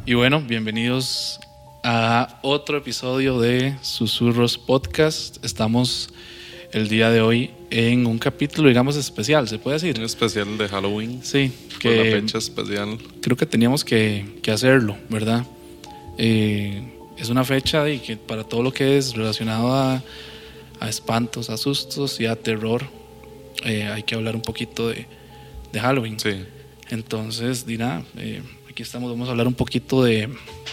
Y bueno, bienvenidos a otro episodio de Susurros Podcast. Estamos el día de hoy en un capítulo, digamos, especial, ¿se puede decir? Un especial de Halloween. Sí, por la fecha especial. Creo que teníamos que hacerlo, ¿verdad? Es una fecha de que para todo lo que es relacionado a espantos, a sustos y a terror, hay que hablar un poquito de Halloween. Sí. Entonces, aquí estamos, vamos a hablar un poquito de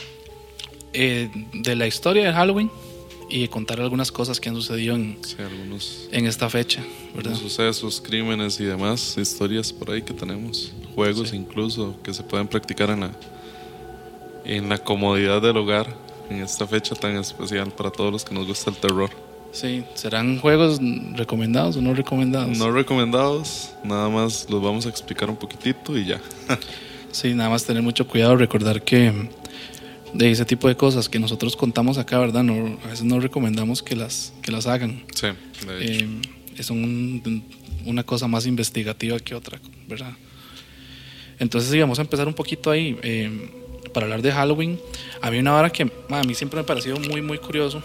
la historia de Halloween y contar algunas cosas que han sucedido en esta fecha, ¿verdad? Sucesos, crímenes y demás historias por ahí que tenemos, juegos sí, incluso que se pueden practicar en la comodidad del hogar en esta fecha tan especial para todos los que nos gusta el terror. Sí, ¿serán juegos recomendados o no recomendados? No recomendados, nada más los vamos a explicar un poquitito y ya. Sí, nada más tener mucho cuidado, recordar que de ese tipo de cosas que nosotros contamos acá, ¿verdad? A veces no recomendamos que las hagan. Sí, de hecho. Es una cosa más investigativa que otra, ¿verdad? Entonces sí, vamos a empezar un poquito ahí para hablar de Halloween. Había una vara que a mí siempre me ha parecido muy, muy curioso,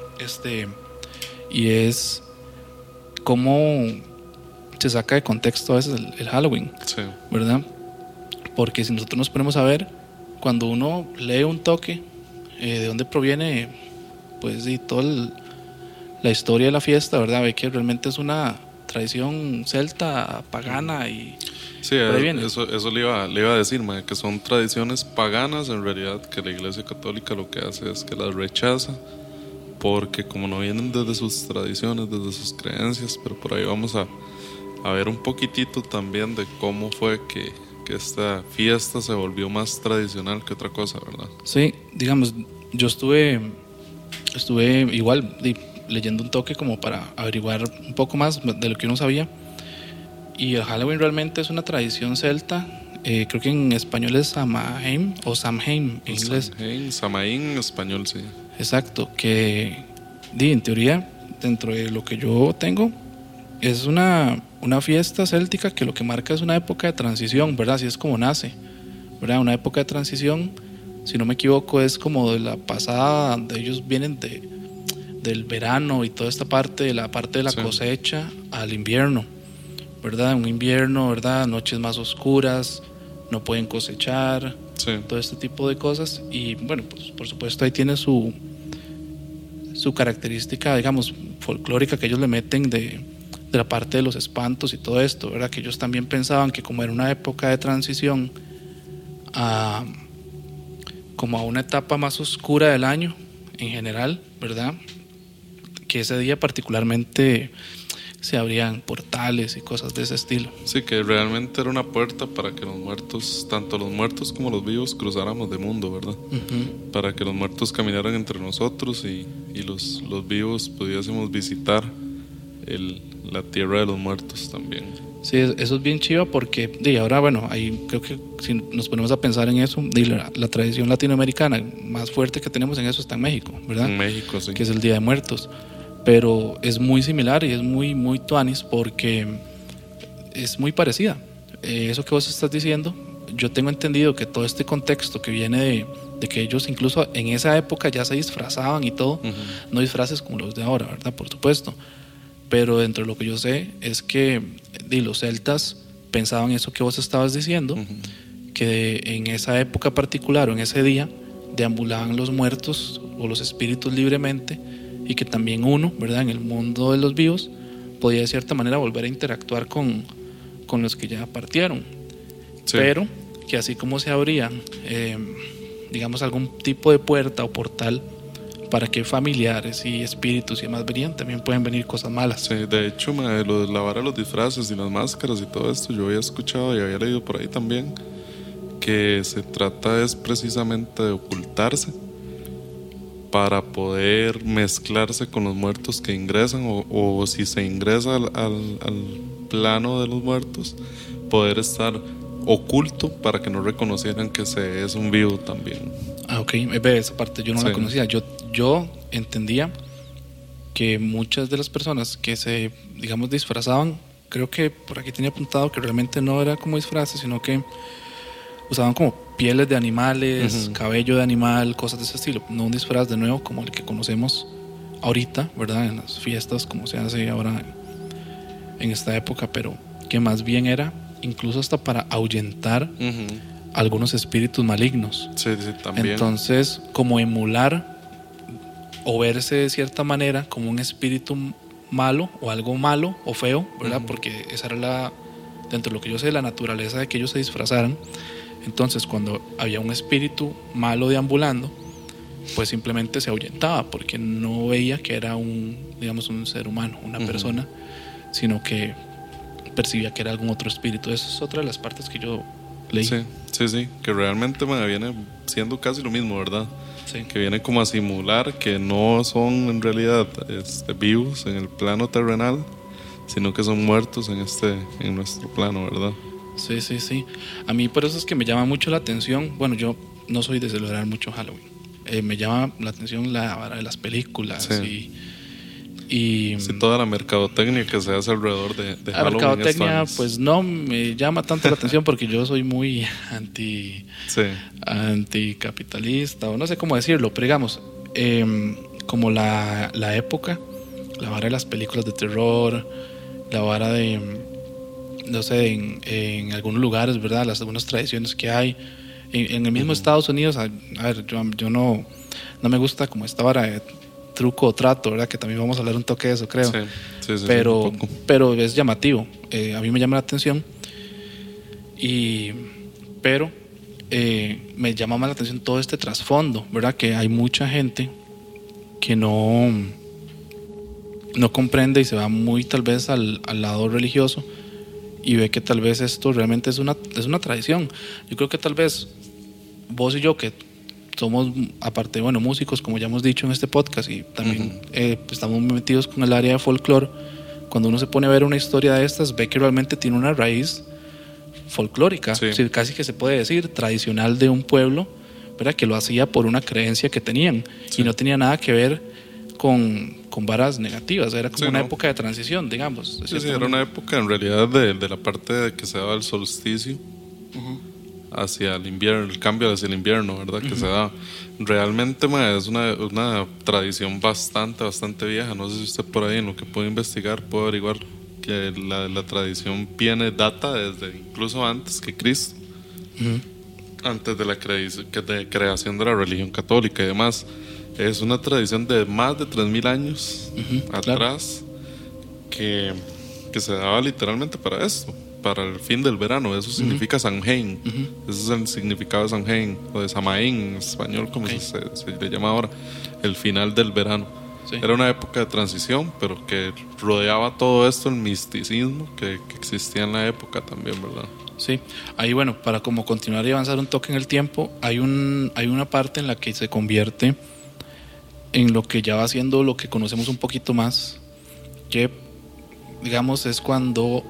y es cómo se saca de contexto a veces el Halloween, sí, ¿verdad? Porque si nosotros nos ponemos a ver, cuando uno lee un toque de dónde proviene, pues sí, toda la historia de la fiesta, ¿verdad? Ve que realmente es una tradición celta, pagana y sí, eso le iba a decir, que son tradiciones paganas en realidad, que la Iglesia Católica lo que hace es que las rechaza, porque como no vienen desde sus tradiciones, desde sus creencias, pero por ahí vamos a ver un poquitito también de cómo fue que esta fiesta se volvió más tradicional que otra cosa, ¿verdad? Sí, digamos, yo estuve igual leyendo un toque como para averiguar un poco más de lo que uno sabía, y el Halloween realmente es una tradición celta. Creo que en español es Samhain o Samhain en inglés. Samhain en español, sí. Exacto, que en teoría, dentro de lo que yo tengo, es una fiesta céltica que lo que marca es una época de transición, ¿verdad? Así es como nace, ¿verdad? Una época de transición, si no me equivoco, es como de la pasada, de ellos vienen del verano y toda esta parte, de la sí, cosecha al invierno, ¿verdad? Un invierno, ¿verdad? Noches más oscuras, no pueden cosechar, sí, todo este tipo de cosas. Y bueno, pues por supuesto ahí tiene su característica, digamos, folclórica que ellos le meten de la parte de los espantos y todo esto, ¿verdad? Que ellos también pensaban que como era una época de transición como a una etapa más oscura del año en general, ¿verdad? Que ese día particularmente se abrían portales y cosas de ese estilo. Sí, que realmente era una puerta para que los muertos, tanto los muertos como los vivos, cruzáramos de mundo, ¿verdad? Uh-huh. Para que los muertos caminaran entre nosotros y los vivos pudiésemos visitar la tierra de los muertos también. Sí, eso es bien chiva porque ahora, bueno, ahí creo que si nos ponemos a pensar en eso, la tradición latinoamericana más fuerte que tenemos en eso está en México, ¿verdad? En México, sí. Que es el Día de Muertos. Pero es muy similar y es muy, muy tuanis porque es muy parecida. Eso que vos estás diciendo, yo tengo entendido que todo este contexto que viene de que ellos incluso en esa época ya se disfrazaban y todo, uh-huh, no disfraces como los de ahora, ¿verdad? Por supuesto. Pero dentro de lo que yo sé es que los celtas pensaban eso que vos estabas diciendo, uh-huh, que en esa época particular o en ese día deambulaban los muertos o los espíritus libremente, y que también uno, ¿verdad?, en el mundo de los vivos podía de cierta manera volver a interactuar con los que ya partieron. Sí. Pero que así como se abría digamos algún tipo de puerta o portal para que familiares y espíritus y demás venían, también pueden venir cosas malas. Sí, de hecho, lo de lavar a los disfraces y las máscaras y todo esto, yo había escuchado y había leído por ahí también que se trata es precisamente de ocultarse para poder mezclarse con los muertos que ingresan o si se ingresa al plano de los muertos, poder estar oculto para que no reconocieran que se es un vivo también. Ok, esa parte yo no la conocía. Yo entendía que muchas de las personas que se, digamos, disfrazaban, creo que por aquí tenía apuntado que realmente no era como disfraces, sino que usaban como pieles de animales, cabello de animal, cosas de ese estilo. No un disfraz de nuevo como el que conocemos ahorita, ¿verdad? En las fiestas, como se hace ahora en esta época, pero que más bien era incluso hasta para ahuyentar algunos espíritus malignos. Sí, también. Entonces, como emular o verse de cierta manera como un espíritu malo o algo malo o feo, ¿verdad? Porque esa era dentro de lo que yo sé, la naturaleza de que ellos se disfrazaran. Entonces, cuando había un espíritu malo deambulando, pues simplemente se ahuyentaba, porque no veía que era un ser humano, una persona, sino que percibía que era algún otro espíritu. Esa es otra de las partes que yo leí. Sí, que realmente viene siendo casi lo mismo, ¿verdad? Sí. Que viene como a simular que no son en realidad vivos en el plano terrenal, sino que son muertos en nuestro plano, ¿verdad? Sí. A mí por eso es que me llama mucho la atención. Bueno, yo no soy de celebrar mucho Halloween. Me llama la atención la vara de las películas y toda la mercadotecnia que se hace alrededor de la Halloween. La mercadotecnia pues no me llama tanto la atención porque yo soy muy anticapitalista, o no sé cómo decirlo, pero digamos, como la época, la vara de las películas de terror, la vara de, no sé, en algunos lugares, ¿verdad? Algunas tradiciones que hay en el mismo Estados Unidos. A ver, yo no me gusta como esta vara de truco o trato, ¿verdad? Que también vamos a hablar un toque de eso, creo. Sí, pero es llamativo. A mí me llama la atención. Pero me llama más la atención todo este trasfondo, ¿verdad? Que hay mucha gente que no comprende y se va muy tal vez al lado religioso y ve que tal vez esto realmente es una tradición. Yo creo que tal vez vos y yo, que somos, aparte, músicos, como ya hemos dicho en este podcast, y también estamos metidos con el área de folclore, cuando uno se pone a ver una historia de estas, ve que realmente tiene una raíz folclórica, es decir, casi que se puede decir tradicional de un pueblo, ¿verdad? Que lo hacía por una creencia que tenían y no tenía nada que ver con varas negativas. Era como una época de transición, digamos. Sí, era una época en realidad de la parte de que se daba el solsticio hacia el invierno, el cambio hacia el invierno, ¿verdad? Que se da. Realmente es una tradición bastante vieja. No sé si usted por ahí, en lo que puede investigar, puede averiguar que la tradición data desde incluso antes que Cristo, antes de la creación de la religión católica y demás. Es una tradición de más de 3.000 años atrás, que se daba literalmente para esto, para el fin del verano. Eso significa Samhain. Ese es el significado de Samhain, o de Samaín en español, como se le llama ahora, el final del verano. Era una época de transición, pero que rodeaba todo esto, el misticismo que existía en la época también, ¿verdad? Sí, ahí para como continuar y avanzar un toque en el tiempo, hay una parte en la que se convierte en lo que ya va siendo lo que conocemos un poquito más, que digamos es cuando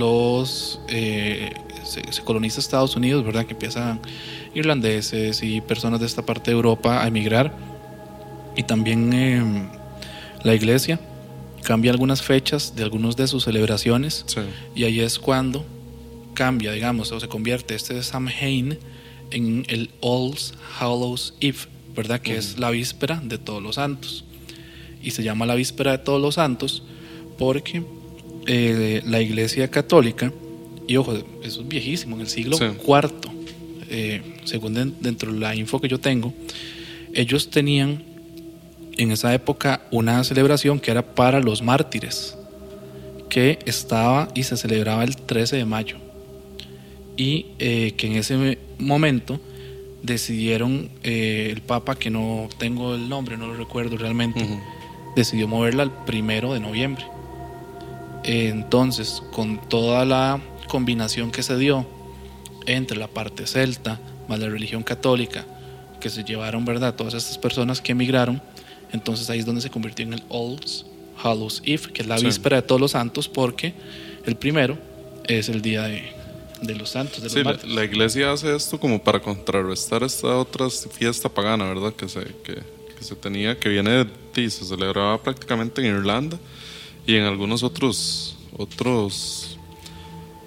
se coloniza Estados Unidos, ¿verdad? Que empiezan irlandeses y personas de esta parte de Europa a emigrar, y también la iglesia cambia algunas fechas de algunas de sus celebraciones, y ahí es cuando cambia, digamos, o se convierte este Samhain en el All Hallows Eve, ¿verdad? Que es la víspera de Todos los Santos, y se llama la víspera de Todos los Santos porque la Iglesia Católica, y ojo, eso es viejísimo, en el siglo IV, según dentro de la info que yo tengo, ellos tenían en esa época una celebración que era para los mártires, que estaba y se celebraba el 13 de mayo, y que en ese momento decidieron, el Papa, que no tengo el nombre, no lo recuerdo realmente, decidió moverla al 1 de noviembre. Entonces, con toda la combinación que se dio entre la parte celta más la religión católica, que se llevaron, ¿verdad?, todas estas personas que emigraron, entonces ahí es donde se convirtió en el All Hallows Eve, que es la víspera de Todos los Santos, porque el 1 es el día de los santos, de los mártires. La iglesia hace esto como para contrarrestar esta otra fiesta pagana, ¿verdad? Que se tenía, que se celebraba prácticamente en Irlanda y en algunos otros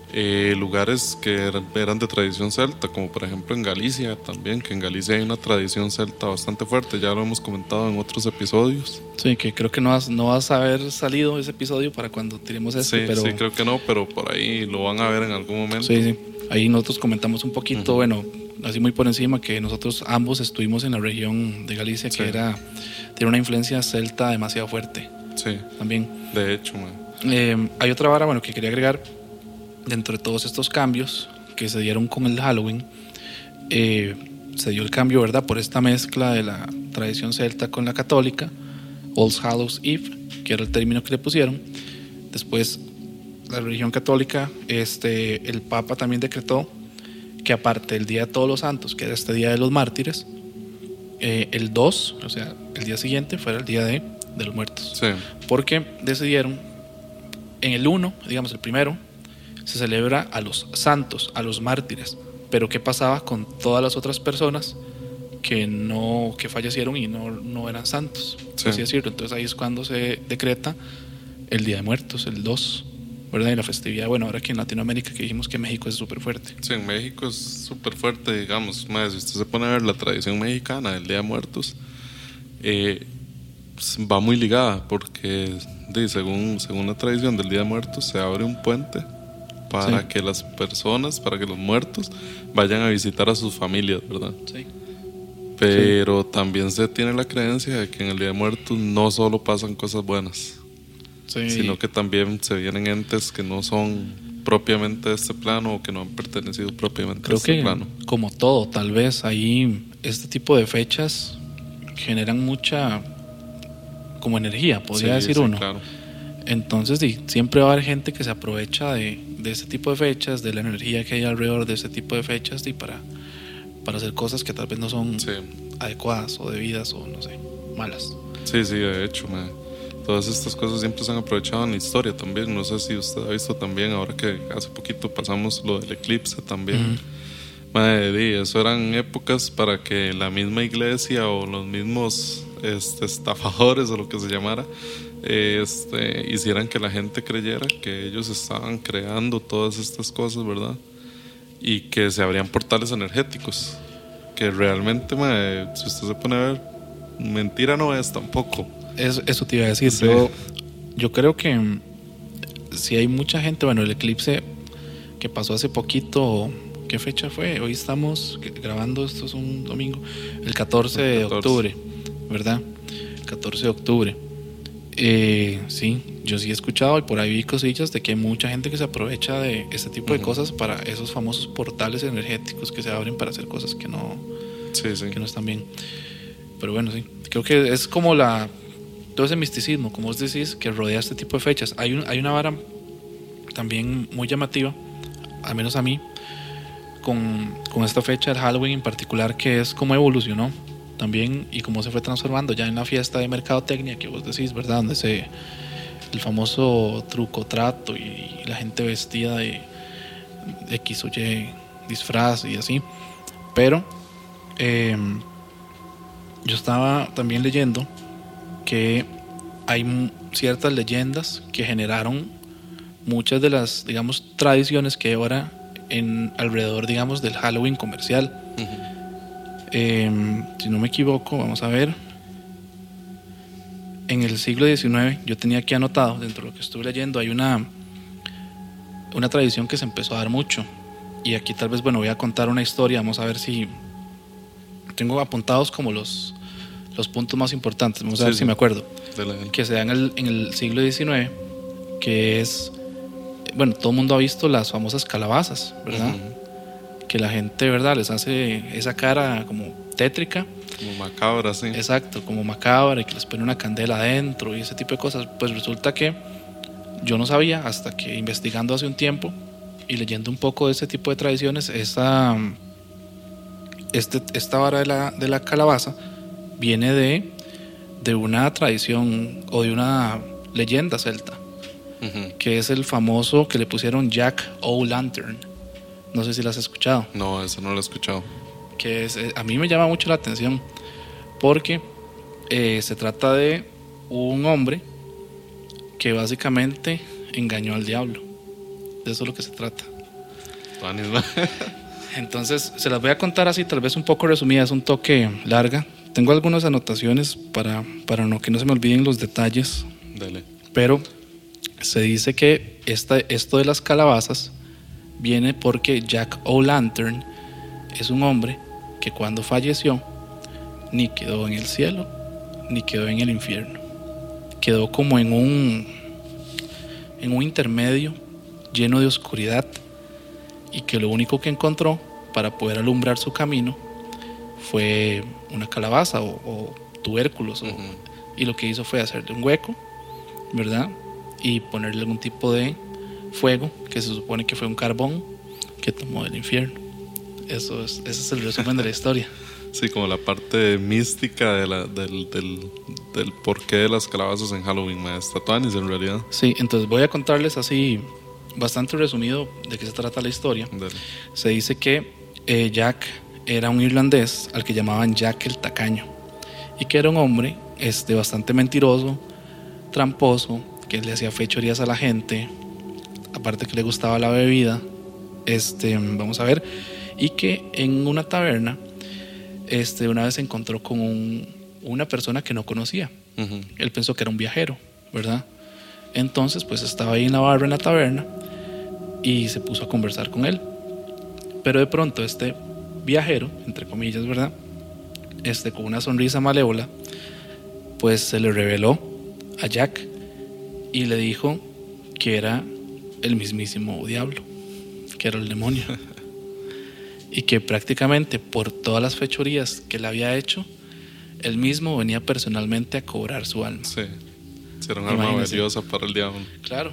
lugares que eran de tradición celta, como por ejemplo en Galicia también, que en Galicia hay una tradición celta bastante fuerte, ya lo hemos comentado en otros episodios. Sí, que creo que no vas a haber salido ese episodio para cuando tiremos este, pero... Sí, creo que no, pero por ahí lo van a ver en algún momento. Sí, ahí nosotros comentamos un poquito, bueno, así muy por encima, que nosotros ambos estuvimos en la región de Galicia, que tiene una influencia celta demasiado fuerte. Sí, también. De hecho, hay otra vara, bueno, que quería agregar. Dentro de todos estos cambios que se dieron con el Halloween, se dio el cambio, ¿verdad?, por esta mezcla de la tradición celta con la católica, All Hallows Eve, que era el término que le pusieron. Después, la religión católica, el Papa también decretó que aparte del Día de Todos los Santos, que era este Día de los Mártires, el 2, o sea, el día siguiente, fuera el Día de los Muertos. Sí. Porque decidieron, en el 1, digamos el primero, se celebra a los santos, a los mártires, pero ¿qué pasaba con todas las otras personas que fallecieron y no eran santos? Sí. Así decirlo. Entonces ahí es cuando se decreta el Día de Muertos, el 2, ¿verdad? Y la festividad, bueno, ahora aquí en Latinoamérica, que dijimos que México es súper fuerte. Sí, en México es súper fuerte, digamos. Si usted se pone a ver la tradición mexicana del Día de Muertos, va muy ligada, porque según la tradición del Día de Muertos se abre un puente para que las personas, para que los muertos vayan a visitar a sus familias, ¿verdad? Sí. Pero también se tiene la creencia de que en el Día de Muertos no solo pasan cosas buenas, sino que también se vienen entes que no son propiamente de este plano o que no han pertenecido propiamente a este plano. Creo que como todo, tal vez ahí este tipo de fechas generan mucha como energía, podría decir uno. Claro. Entonces siempre va a haber gente que se aprovecha de este tipo de fechas, de la energía que hay alrededor de este tipo de fechas y para hacer cosas que tal vez no son adecuadas o debidas o no sé, malas. Sí, de hecho, todas estas cosas siempre se han aprovechado en la historia también. No sé si usted ha visto también, ahora que hace poquito pasamos lo del eclipse también. Eso eran épocas para que la misma iglesia o los mismos estafadores o lo que se llamara hicieran que la gente creyera que ellos estaban creando todas estas cosas, ¿verdad? Y que se abrían portales energéticos, que realmente, si usted se pone a ver, mentira no es tampoco. Eso te iba a decir. Yo creo que si hay mucha gente, bueno, el eclipse que pasó hace poquito, ¿qué fecha fue? Hoy estamos grabando, esto es un domingo, el 14 de octubre, ¿verdad? El 14 de octubre. Sí, yo sí he escuchado y por ahí vi cosillas de que hay mucha gente que se aprovecha de este tipo de cosas para esos famosos portales energéticos que se abren para hacer cosas que no están bien. Pero bueno, sí, creo que es como todo ese misticismo, como vos decís, que rodea este tipo de fechas. Hay una vara también muy llamativa, al menos a mí, con esta fecha del Halloween en particular, que es cómo evolucionó también y cómo se fue transformando ya en la fiesta de mercadotecnia que vos decís, ¿verdad? Donde el famoso truco trato y la gente vestida de X o Y disfraz y así. Pero yo estaba también leyendo que hay ciertas leyendas que generaron muchas de las, digamos, tradiciones que hay ahora alrededor, digamos, del Halloween comercial. Si no me equivoco, vamos a ver, en el siglo XIX, yo tenía aquí anotado, dentro de lo que estuve leyendo, hay una tradición que se empezó a dar mucho, y aquí tal vez, bueno, voy a contar una historia, vamos a ver si tengo apuntados como los puntos más importantes, vamos a ver si me acuerdo, que se da en el siglo XIX, que es, bueno, todo el mundo ha visto las famosas calabazas, ¿verdad? Que la gente, ¿verdad?, les hace esa cara como tétrica, como macabra, sí. Exacto, como macabra, y que les pone una candela adentro y ese tipo de cosas. Pues resulta que yo no sabía, hasta que investigando hace un tiempo y leyendo un poco de ese tipo de tradiciones, esta vara de la calabaza viene de una tradición o de una leyenda celta, que es el famoso que le pusieron Jack O'Lantern. No sé si lo has escuchado. No, eso no lo he escuchado. Que a mí me llama mucho la atención porque se trata de un hombre que básicamente engañó al diablo. De eso es lo que se trata. Tuanis, ¿no? Entonces, se las voy a contar así, tal vez un poco resumidas, un toque larga. Tengo algunas anotaciones para que no se me olviden los detalles. Dale. Pero se dice que esto de las calabazas viene porque Jack O'Lantern es un hombre que cuando falleció ni quedó en el cielo ni quedó en el infierno. Quedó como en un intermedio lleno de oscuridad, y que lo único que encontró para poder alumbrar su camino fue una calabaza o tubérculos. Y lo que hizo fue hacerle un hueco, ¿verdad? Y ponerle algún tipo de fuego, que se supone que fue un carbón que tomó del infierno. Ese es el resumen de la historia. Sí, como la parte mística del porqué de las calabazas en Halloween, maestra Tuanis, en realidad. Sí, entonces voy a contarles así bastante resumido de qué se trata la historia. Dale. Se dice que Jack era un irlandés al que llamaban Jack el Tacaño, y que era un hombre bastante mentiroso, tramposo, que le hacía fechorías a la gente, aparte que le gustaba la bebida, vamos a ver, y que en una taberna una vez se encontró con una persona que no conocía. Él pensó que era un viajero, ¿verdad? Entonces pues estaba ahí en la barra, en la taberna, y se puso a conversar con él. Pero de pronto este viajero, entre comillas, ¿verdad?, con una sonrisa malévola, pues se le reveló a Jack y le dijo que era el mismísimo diablo, que era el demonio. Y que prácticamente por todas las fechorías que le había hecho, él mismo venía personalmente a cobrar su alma. Sí, era un alma valiosa para el diablo. Claro.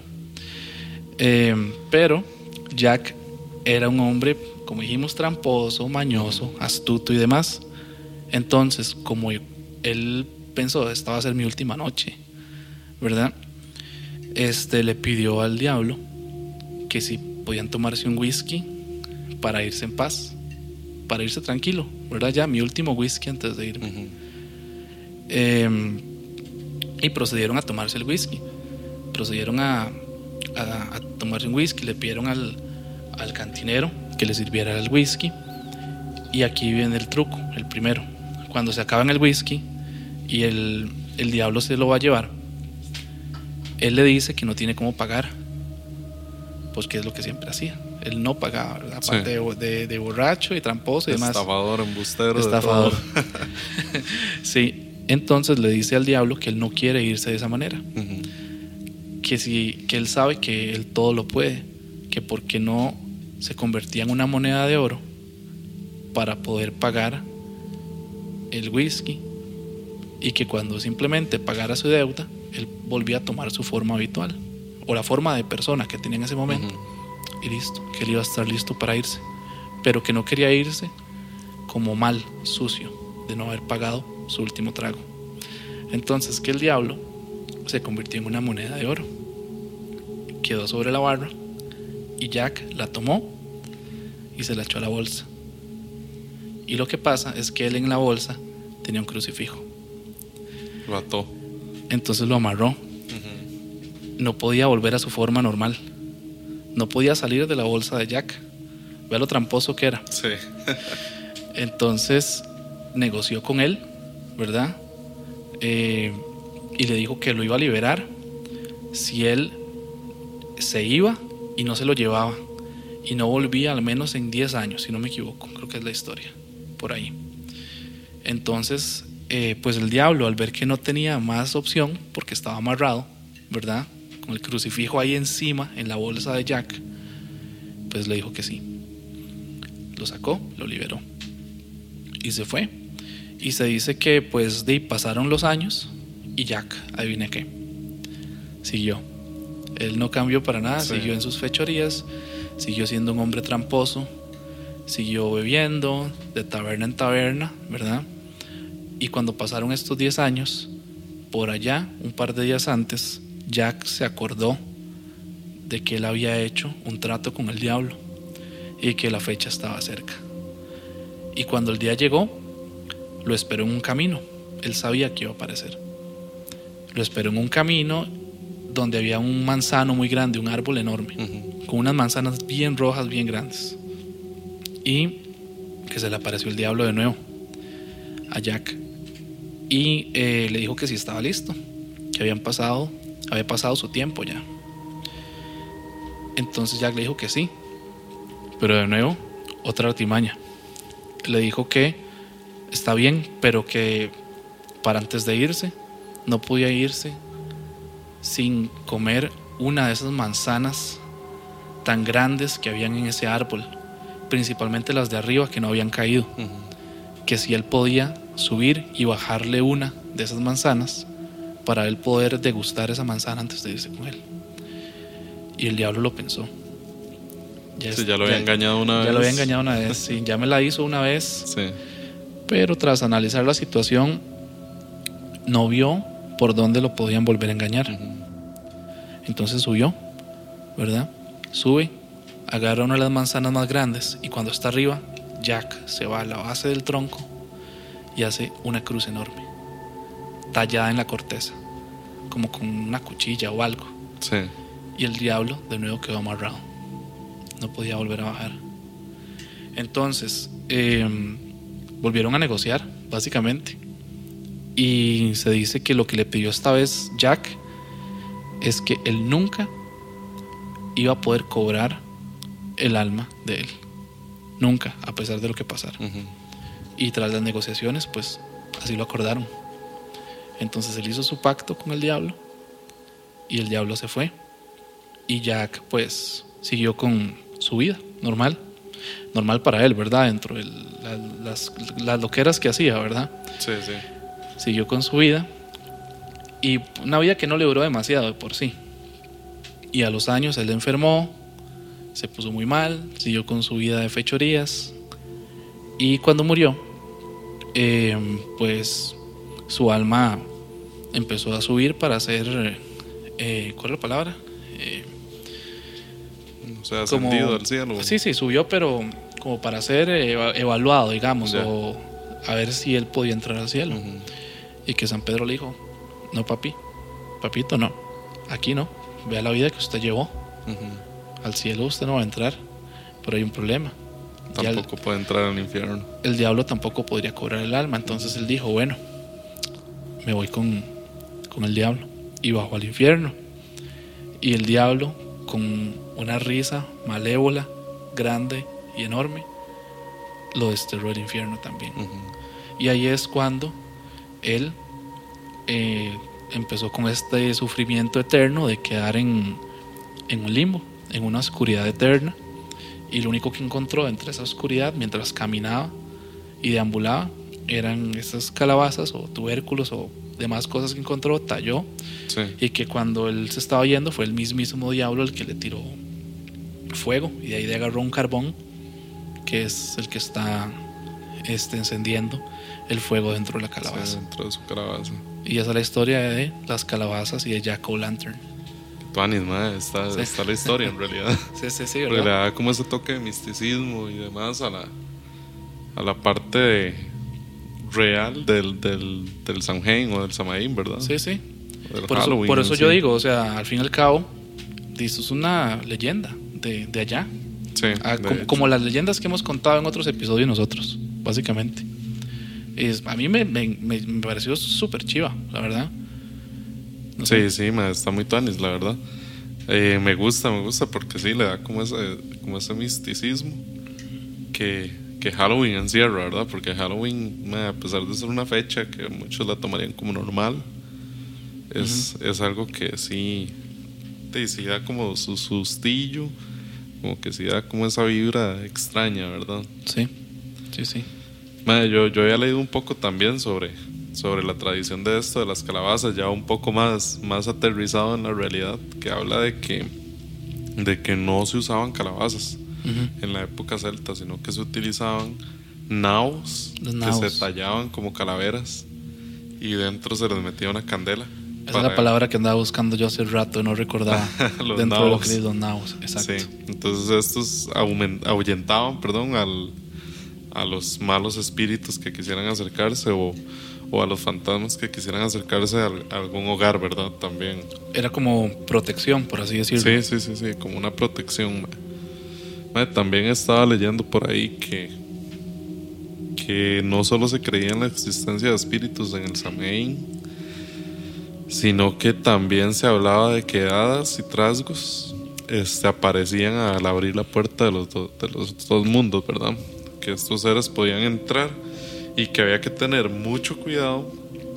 Pero Jack era un hombre, como dijimos, tramposo, mañoso, astuto y demás. Entonces, como él pensó, esta va a ser mi última noche, ¿verdad?, le pidió al diablo que si podían tomarse un whisky para irse en paz, para irse tranquilo, ¿verdad? Ya mi último whisky antes de irme. Y procedieron a tomarse el whisky. Procedieron a tomarse un whisky. Le pidieron al cantinero que le sirviera el whisky. Y aquí viene el truco, el primero. Cuando se acaban el whisky y el diablo se lo va a llevar, él le dice que no tiene cómo pagar, pues que es lo que siempre hacía. Él no pagaba, ¿verdad? Aparte de borracho y tramposo y demás. Estafador, embustero. Estafador. Sí, entonces le dice al diablo que él no quiere irse de esa manera. Que él sabe que él todo lo puede, que por qué no se convertía en una moneda de oro para poder pagar el whisky, y que cuando simplemente pagara su deuda, él volvía a tomar su forma habitual, o la forma de persona que tenía en ese momento. Y listo, que él iba a estar listo para irse, pero que no quería irse como mal, sucio, de no haber pagado su último trago. Entonces que el diablo se convirtió en una moneda de oro, quedó sobre la barra, y Jack la tomó y se la echó a la bolsa. Y lo que pasa es que él en la bolsa tenía un crucifijo. Lo ató. Entonces lo amarró. No podía volver a su forma normal. No podía salir de la bolsa de Jack. Vea lo tramposo que era. Sí. Entonces negoció con él, ¿verdad? Y le dijo que lo iba a liberar si él se iba y no se lo llevaba, y no volvía al menos en 10 años, si no me equivoco. Creo que es la historia, por ahí. Entonces, pues el diablo, al ver que no tenía más opción, porque estaba amarrado, ¿verdad?, con el crucifijo ahí encima, en la bolsa de Jack, pues le dijo que sí. Lo sacó, lo liberó y se fue. Y se dice que pues pasaron los años y Jack, adivine qué, siguió. Él no cambió para nada, sí. Siguió en sus fechorías, siguió siendo un hombre tramposo, siguió bebiendo de taberna en taberna, ¿verdad? Y cuando pasaron estos 10 años, por allá, un par de días antes, Jack se acordó de que él había hecho un trato con el diablo y que la fecha estaba cerca. Y cuando el día llegó, lo esperó en un camino. Él sabía que iba a aparecer. Lo esperó en un camino donde había un manzano muy grande, un árbol enorme, con unas manzanas bien rojas, bien grandes. Y que se le apareció el diablo de nuevo a Jack. Y le dijo que sí estaba listo, que había pasado su tiempo ya. Entonces Jack le dijo que sí, pero de nuevo, otra artimaña. Le dijo que está bien, pero que para antes de irse, no podía irse sin comer una de esas manzanas tan grandes que habían en ese árbol, principalmente las de arriba que no habían caído. Que si él podía subir y bajarle una de esas manzanas para él poder degustar esa manzana antes de irse con él. Y el diablo lo pensó. Ya lo había engañado una vez. Ya lo había engañado una vez, sí, ya me la hizo una vez. Sí. Pero tras analizar la situación, no vio por dónde lo podían volver a engañar. Entonces subió, ¿verdad? Sube, agarra una de las manzanas más grandes y cuando está arriba, Jack se va a la base del tronco y hace una cruz enorme, tallada en la corteza, como con una cuchilla o algo. Sí. Y el diablo de nuevo quedó amarrado, no podía volver a bajar. Entonces volvieron a negociar básicamente, y se dice que lo que le pidió esta vez Jack es que él nunca iba a poder cobrar el alma de él, nunca, a pesar de lo que pasara. Y tras las negociaciones, pues así lo acordaron. Entonces él hizo su pacto con el diablo y el diablo se fue y Jack pues siguió con su vida normal para él, ¿verdad? Dentro de las loqueras que hacía, ¿verdad? Sí. Siguió con su vida y una vida que no le duró demasiado de por sí. Y a los años él enfermó, se puso muy mal, siguió con su vida de fechorías y cuando murió, pues su alma empezó a subir para ser, ¿cuál es la palabra? O sea, ascendido al cielo. Sí, subió, pero como para ser evaluado, digamos, o a ver si él podía entrar al cielo. Y que San Pedro le dijo: no, papito, no, aquí no, vea la vida que usted llevó. Al cielo usted no va a entrar, pero hay un problema. Tampoco puede entrar al infierno. El diablo tampoco podría cobrar el alma. Entonces él dijo: bueno, me voy con el diablo. Y bajó al infierno. Y el diablo, con una risa malévola, grande y enorme, lo desterró el infierno también. Y ahí es cuando él empezó con este sufrimiento eterno de quedar en un limbo, en una oscuridad eterna. Y lo único que encontró entre esa oscuridad mientras caminaba y deambulaba eran esas calabazas o tubérculos o demás cosas que encontró, talló. Sí. Y que cuando él se estaba yendo fue el mismísimo diablo el que le tiró fuego y de ahí le agarró un carbón que es el que está encendiendo el fuego dentro de la calabaza. Sí, dentro de su calabaza. Y esa es la historia de las calabazas y de Jack O'Lantern. Tuanis, madre, está la historia en realidad. Sí, ¿verdad? Porque le da como ese toque de misticismo y demás a la parte real del Samhain o del Samaín, ¿verdad? Sí. Del por eso yo digo, o sea, al fin y al cabo, esto es una leyenda de allá. Sí, como las leyendas que hemos contado en otros episodios nosotros, básicamente. A mí me pareció súper chiva, la verdad. No sé. Sí, está muy tuanis, la verdad. Me gusta porque sí, le da como ese misticismo que Halloween encierra, ¿verdad? Porque Halloween, a pesar de ser una fecha que muchos la tomarían como normal, es algo que sí da como su sustillo, como que sí da como esa vibra extraña, ¿verdad? Sí. Yo había leído un poco también sobre la tradición de esto de las calabazas, ya un poco más aterrizado en la realidad, que habla de que no se usaban calabazas en la época celta, sino que se utilizaban naos que se tallaban como calaveras y dentro se les metía una candela. Esa es la palabra que andaba buscando yo hace rato y no recordaba. Dentro naos. De lo que es los naos, exacto. Sí, entonces estos ahuyentaban, a los malos espíritus que quisieran acercarse o o a los fantasmas que quisieran acercarse a algún hogar, ¿verdad? También. Era como protección, por así decirlo. Sí, como una protección. También estaba leyendo por ahí que no solo se creía en la existencia de espíritus en el Samhain, sino que también se hablaba de que hadas y trasgos aparecían al abrir la puerta de los dos mundos, ¿verdad? Que estos seres podían entrar y que había que tener mucho cuidado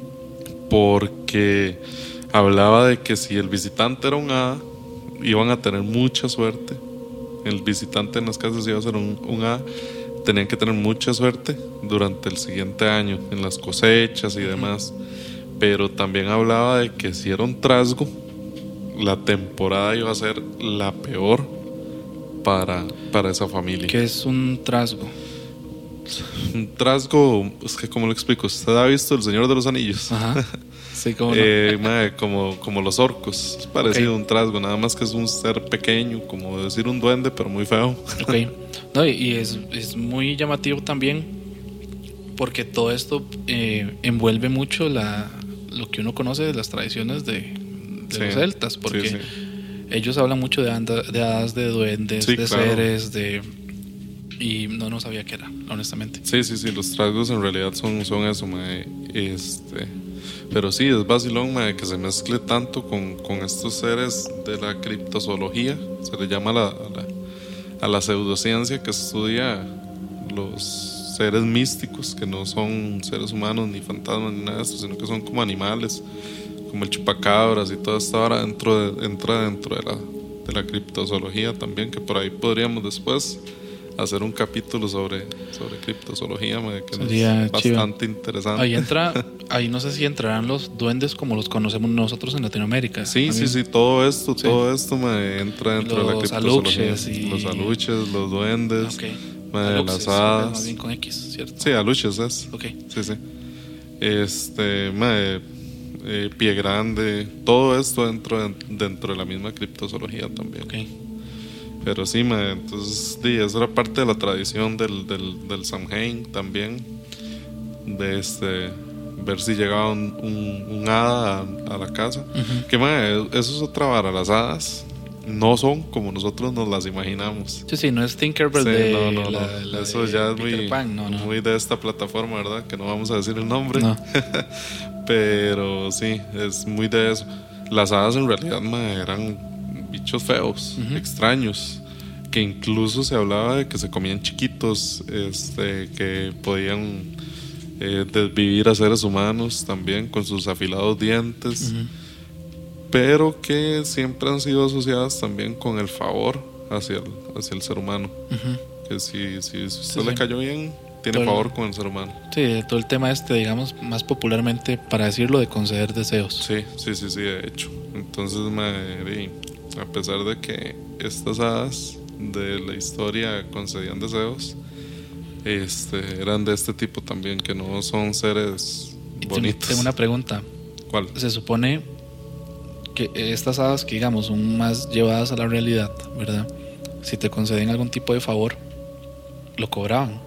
porque hablaba de que si el visitante era un hada, iban a tener mucha suerte. El visitante en las casas iba a ser un hada, tenían que tener mucha suerte durante el siguiente año en las cosechas y demás. Pero también hablaba de que si era un trasgo, la temporada iba a ser la peor para esa familia. ¿Qué es un trasgo? Un trasgo, es que como lo explico, ¿usted ha visto El Señor de los Anillos? Ajá. Sí, como como los orcos. Es parecido a un trasgo, nada más que es un ser pequeño, como decir un duende, pero muy feo. Ok. No, y es muy llamativo también porque todo esto envuelve mucho lo que uno conoce de las tradiciones de los celtas, porque ellos hablan mucho de hadas, de duendes, de claro, seres, y no sabía qué era, honestamente. Sí, los trasgos en realidad son eso, pero sí, es vacilón, que se mezcle tanto con estos seres de la criptozoología. Se le llama a la pseudociencia que estudia los seres místicos, que no son seres humanos ni fantasmas ni nada de esto, sino que son como animales, como el chupacabras y toda esta hora entra dentro de la criptozoología también, que por ahí podríamos después hacer un capítulo sobre criptozoología, que sería es bastante interesante. Ahí no sé si entrarán los duendes como los conocemos nosotros en Latinoamérica. Sí, todo esto entra dentro de la criptozoología. Los aluches, los duendes, las hadas. Más bien con X, ¿cierto? Sí, aluches es. Okay. Sí. Pie grande, todo esto dentro de la misma criptozoología también. Okay. Pero sí, entonces eso era parte de la tradición del Samhain también, de ver si llegaba un hada a la casa. Que eso es otra vara. Las hadas no son como nosotros nos las imaginamos. Sí, no es Tinkerbell no. Eso ya es muy de esta plataforma, ¿verdad? Que no vamos a decir el nombre. No. Pero sí, es muy de eso. Las hadas en realidad eran bichos feos, extraños, que incluso se hablaba de que se comían chiquitos, que podían desvivir a seres humanos también con sus afilados dientes, pero que siempre han sido asociadas también con el favor hacia el ser humano, que si usted le cayó bien, tiene favor con el ser humano. Sí, todo el tema digamos, más popularmente, para decirlo, de conceder deseos. Sí, de hecho. Entonces, a pesar de que estas hadas de la historia concedían deseos, eran de este tipo también, que no son seres bonitos. Tengo una pregunta. ¿Cuál? Se supone que estas hadas que digamos son más llevadas a la realidad, ¿verdad? Si te conceden algún tipo de favor, ¿lo cobraban?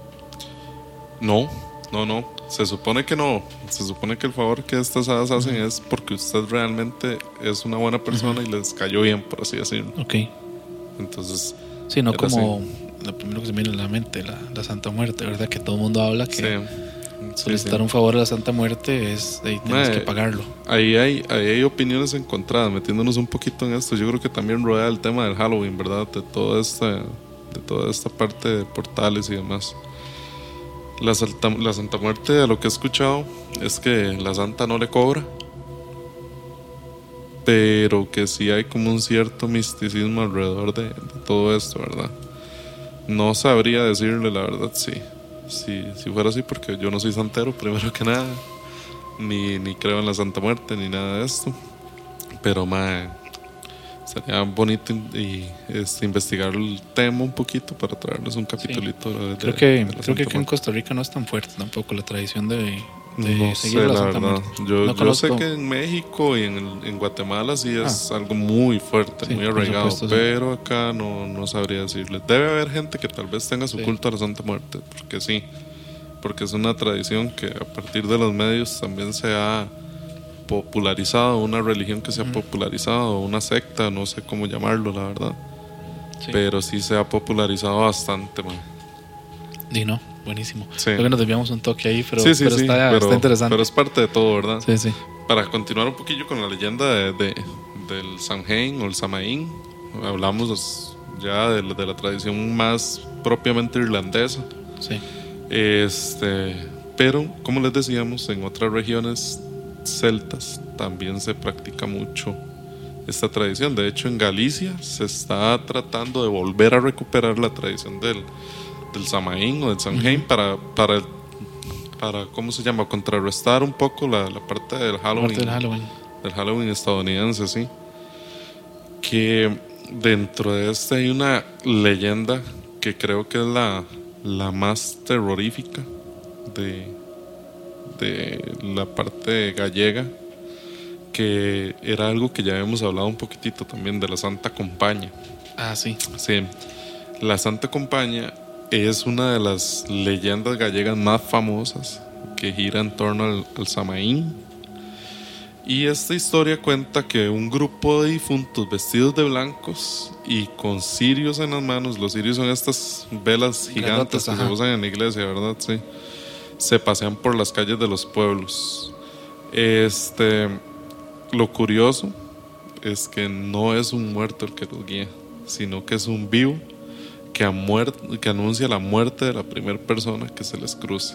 No. Se supone que no. Se supone que el favor que estas hadas hacen es porque usted realmente es una buena persona y les cayó bien, por así decirlo. Ok. Entonces, sí, no como lo primero que se me viene a la mente, la Santa Muerte, ¿verdad? Que todo el mundo habla que solicitar un favor a la Santa Muerte tienes que pagarlo. Ahí hay opiniones encontradas, metiéndonos un poquito en esto. Yo creo que también rodea el tema del Halloween, ¿verdad? De toda esta parte de portales y demás. La Santa Muerte, de lo que he escuchado, es que la Santa no le cobra, pero que sí hay como un cierto misticismo alrededor de todo esto, ¿verdad? No sabría decirle la verdad si fuera así, porque yo no soy santero, primero que nada, ni creo en la Santa Muerte, ni nada de esto. Pero sería bonito investigar el tema un poquito para traerles un capitulito. Creo que aquí en Costa Rica no es tan fuerte tampoco la tradición de no seguir sé, la Santa verdad. Muerte. Yo sé que en México y en Guatemala sí es algo muy fuerte, muy arraigado, pero acá no sabría decirle. Debe haber gente que tal vez tenga su culto a la Santa Muerte, porque sí, porque es una tradición que a partir de los medios también se ha popularizado, una religión que se ha popularizado, una secta, no sé cómo llamarlo, la verdad. Sí. Pero sí se ha popularizado bastante, man. Y no, buenísimo. Sí. Creo que nos desviamos un toque ahí, pero, sí, está interesante. Pero es parte de todo, ¿verdad? Sí, sí. Para continuar un poquillo con la leyenda del Samhain o el Samaín, hablamos ya de la tradición más propiamente irlandesa. Sí. Pero, como les decíamos, en otras regiones celtas también se practica mucho esta tradición. De hecho, en Galicia se está tratando de volver a recuperar la tradición del Samaín o del Samhain para ¿cómo se llama? Contrarrestar un poco la parte del Halloween. Del Halloween estadounidense, sí. Que dentro de hay una leyenda que creo que es la más terrorífica de la parte gallega, que era algo que ya habíamos hablado un poquitito también, de la Santa Compaña. Ah, sí. Sí, la Santa Compaña es una de las leyendas gallegas más famosas, que gira en torno al Samaín. Y esta historia cuenta que un grupo de difuntos vestidos de blancos y con cirios en las manos, los cirios son estas velas gigantes que se usan en la iglesia, ¿verdad? Sí. Se pasean por las calles de los pueblos. Lo curioso es que no es un muerto el que los guía, sino que es un vivo que anuncia la muerte de la primera persona que se les cruce.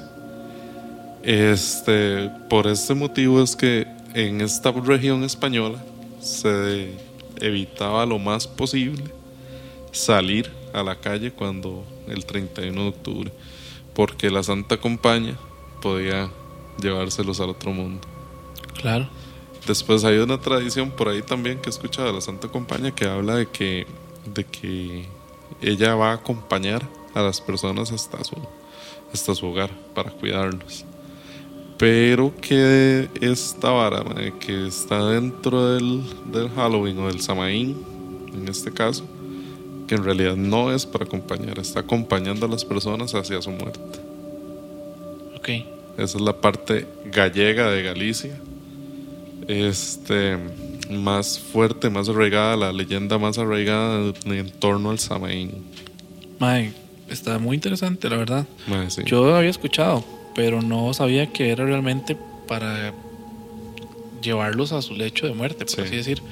Por este motivo es que en esta región española se evitaba lo más posible salir a la calle cuando el 31 de octubre, porque la Santa Compaña podía llevárselos al otro mundo. Claro. Después hay una tradición por ahí también que he escuchado de la Santa Compaña, que habla de que ella va a acompañar a las personas hasta su hogar para cuidarlos. Pero que esta vara, que está dentro del Halloween o del Samaín, en este caso, que en realidad no es para acompañar, está acompañando a las personas hacia su muerte. Ok. Esa es la parte gallega de Galicia. Más fuerte, más arraigada, la leyenda más arraigada en torno al Samaín. Mae, está muy interesante, la verdad. Mae, sí. Yo había escuchado, pero no sabía que era realmente para llevarlos a su lecho de muerte, por así decir.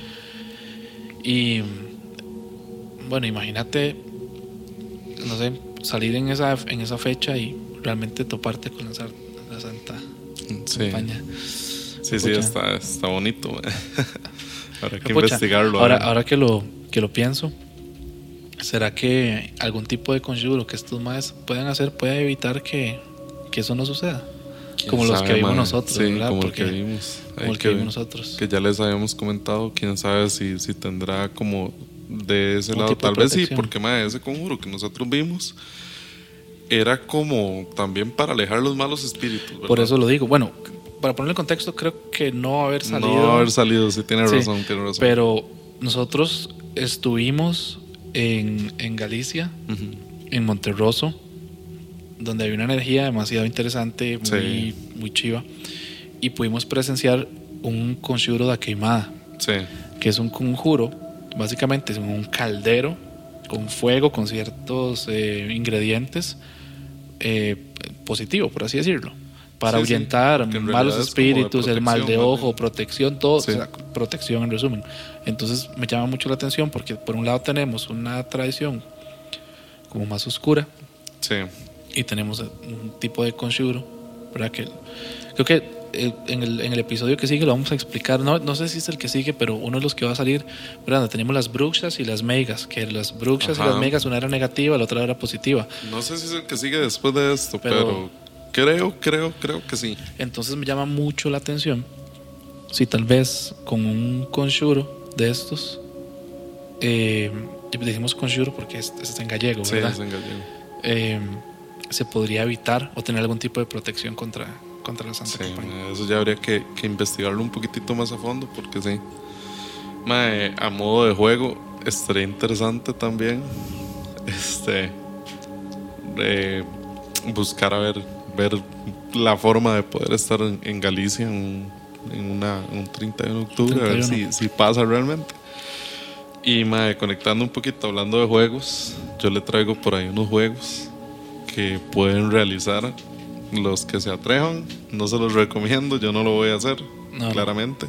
Y bueno, imagínate, no sé, salir en esa fecha y realmente toparte con la Santa Compañía. Sí, está bonito. Habrá que investigarlo. Ahora que lo pienso, ¿será que algún tipo de conjuro que estos maes puedan hacer puede evitar que eso no suceda? Como los que vimos nosotros, sí, ¿verdad? como el que vimos. Como el que vimos nosotros. Que ya les habíamos comentado, quién sabe si tendrá como de ese lado. Tal vez sí, porque ese conjuro que nosotros vimos era como también para alejar los malos espíritus, ¿verdad? Por eso lo digo. Bueno, para ponerle contexto, creo que no haber salido. No haber salido, sí, tiene razón. Pero nosotros estuvimos en Galicia, en Monterroso, donde había una energía demasiado interesante, muy chiva, y pudimos presenciar un conjuro de queimada, que es un conjuro, básicamente es un caldero con fuego, con ciertos ingredientes positivos, por así decirlo, para ahuyentar malos espíritus, el mal de ojo, protección, todo, o sea, protección en resumen. Entonces me llama mucho la atención porque por un lado tenemos una tradición como más oscura, y tenemos un tipo de conjuro, ¿verdad? Que creo que en el episodio que sigue lo vamos a explicar, no sé si es el que sigue, pero uno de los que va a salir, ¿verdad? Tenemos las bruxas y las meigas, que las bruxas y las meigas, una era negativa, la otra era positiva. No sé si es el que sigue después de esto, pero creo que sí. Entonces me llama mucho la atención si tal vez con un conjuro de estos, decimos conjuro porque está en gallego, ¿verdad? Sí, es en gallego. Se podría evitar o tener algún tipo de protección contra la Santa Compañía. Eso ya habría que investigarlo un poquitito más a fondo, porque sí. A modo de juego, estaría interesante también buscar a ver ver la forma de poder estar en Galicia un 31 de octubre, 31. A ver si pasa realmente. Y mae, conectando un poquito, hablando de juegos, yo le traigo por ahí unos juegos que pueden realizar los que se atrevan. No se los recomiendo, yo no lo voy a hacer, claramente.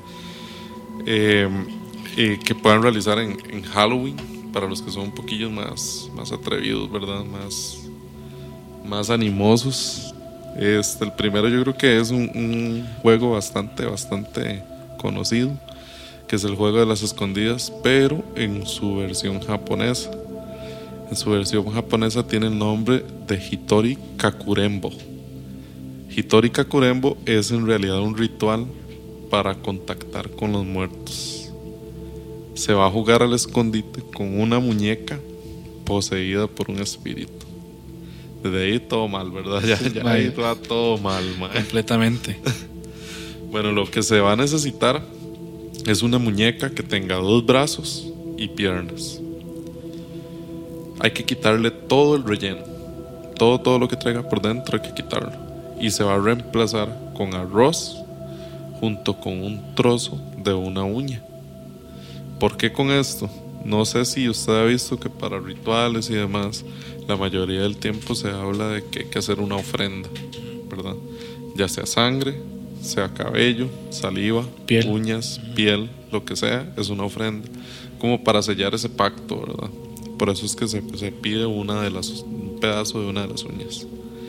Que puedan realizar en Halloween, para los que son un poquillo más atrevidos, ¿verdad? Más animosos. El primero yo creo que es un juego bastante conocido, que es el juego de las escondidas, pero en su versión japonesa. En su versión japonesa tiene el nombre de Hitori Kakurembo. Hitori Kakurembo es en realidad un ritual para contactar con los muertos. Se va a jugar al escondite con una muñeca poseída por un espíritu. Desde ahí todo mal, ¿verdad? Ya ahí va todo mal, man. Completamente. Bueno, lo que se va a necesitar es una muñeca que tenga 2 brazos y piernas. Hay que quitarle todo el relleno. Todo lo que traiga por dentro hay que quitarlo. Y se va a reemplazar con arroz junto con un trozo de una uña. ¿Por qué con esto? No sé si usted ha visto que para rituales y demás, la mayoría del tiempo se habla de que hay que hacer una ofrenda, ¿verdad? Ya sea sangre, sea cabello, saliva, piel, uñas, piel, lo que sea, es una ofrenda, como para sellar ese pacto, ¿verdad? Por eso es que se pide un pedazo de una de las uñas.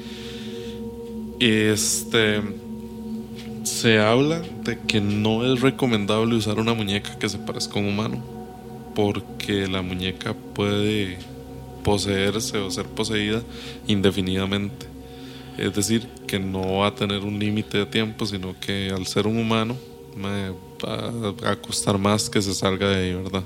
Se habla de que no es recomendable usar una muñeca que se parezca a un humano, porque la muñeca puede poseerse o ser poseída indefinidamente. Es decir, que no va a tener un límite de tiempo, sino que al ser un humano va a costar más que se salga de ahí, ¿verdad?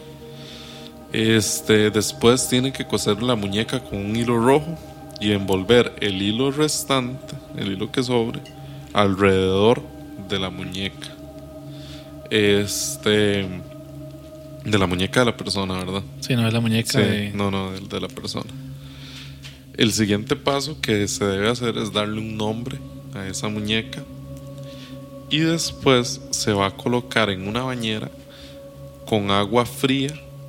Después tiene que coser la muñeca con un hilo rojo y envolver el hilo restante, el hilo que sobre, alrededor de la muñeca. De la muñeca de la persona, ¿verdad? Sí, no es la muñeca de la persona. El siguiente paso que se debe hacer es darle un nombre a esa muñeca. Y después se va a colocar en una bañera con agua fría.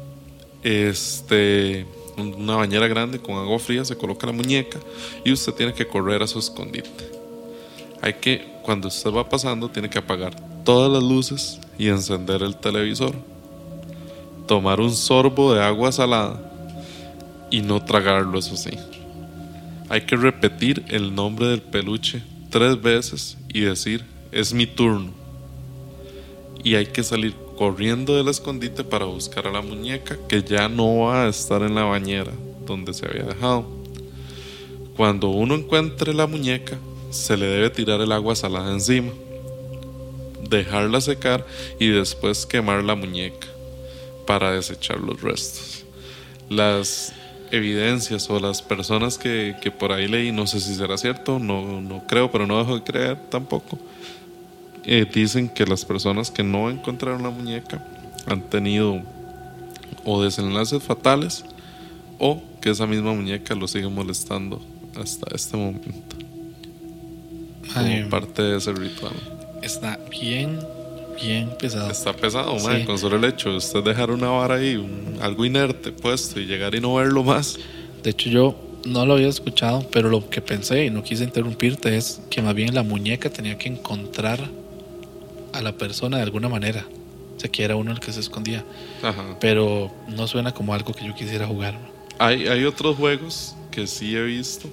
Una bañera grande con agua fría, se coloca la muñeca y usted tiene que correr a su escondite. Cuando usted va pasando, tiene que apagar todas las luces y encender el televisor. Tomar un sorbo de agua salada y no tragarlo, eso sí. Hay que repetir el nombre del peluche 3 veces y decir: es mi turno. Y hay que salir corriendo del escondite para buscar a la muñeca, que ya no va a estar en la bañera donde se había dejado. Cuando uno encuentre la muñeca, se le debe tirar el agua salada encima, dejarla secar y después quemar la muñeca para desechar los restos. Las evidencias o las personas que por ahí leí, no sé si será cierto, no creo, pero no dejo de creer tampoco, dicen que las personas que no encontraron la muñeca han tenido o desenlaces fatales o que esa misma muñeca lo sigue molestando hasta este momento. Como parte de ese ritual. Está bien pesado. Está pesado, sí. Con solo el hecho de usted dejar una vara ahí, algo inerte puesto, y llegar y no verlo más. De hecho, yo no lo había escuchado, pero lo que pensé, y no quise interrumpirte, es que más bien la muñeca tenía que encontrar a la persona de alguna manera. O sea, que era uno el que se escondía. Ajá. Pero no suena como algo que yo quisiera jugar. Hay otros juegos que sí he visto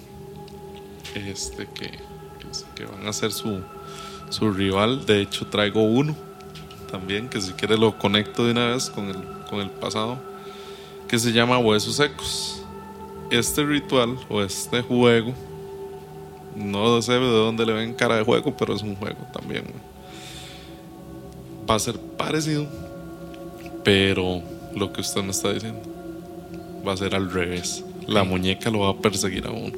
que van a ser su rival. De hecho, traigo uno también, que si quiere lo conecto de una vez con el pasado, que se llama Huesos Secos. Este ritual o este juego, no sé de dónde le ven cara de juego, pero es un juego también. Va a ser parecido, pero lo que usted me está diciendo va a ser al revés. La muñeca lo va a perseguir a uno.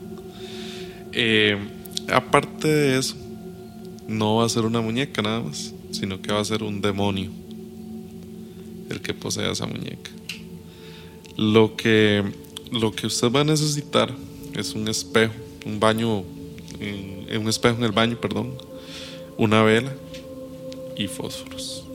Aparte de eso, no va a ser una muñeca nada más, sino que va a ser un demonio el que posea esa muñeca. Lo que usted va a necesitar es un espejo, un baño en un espejo en el baño, perdón, una vela y fósforos.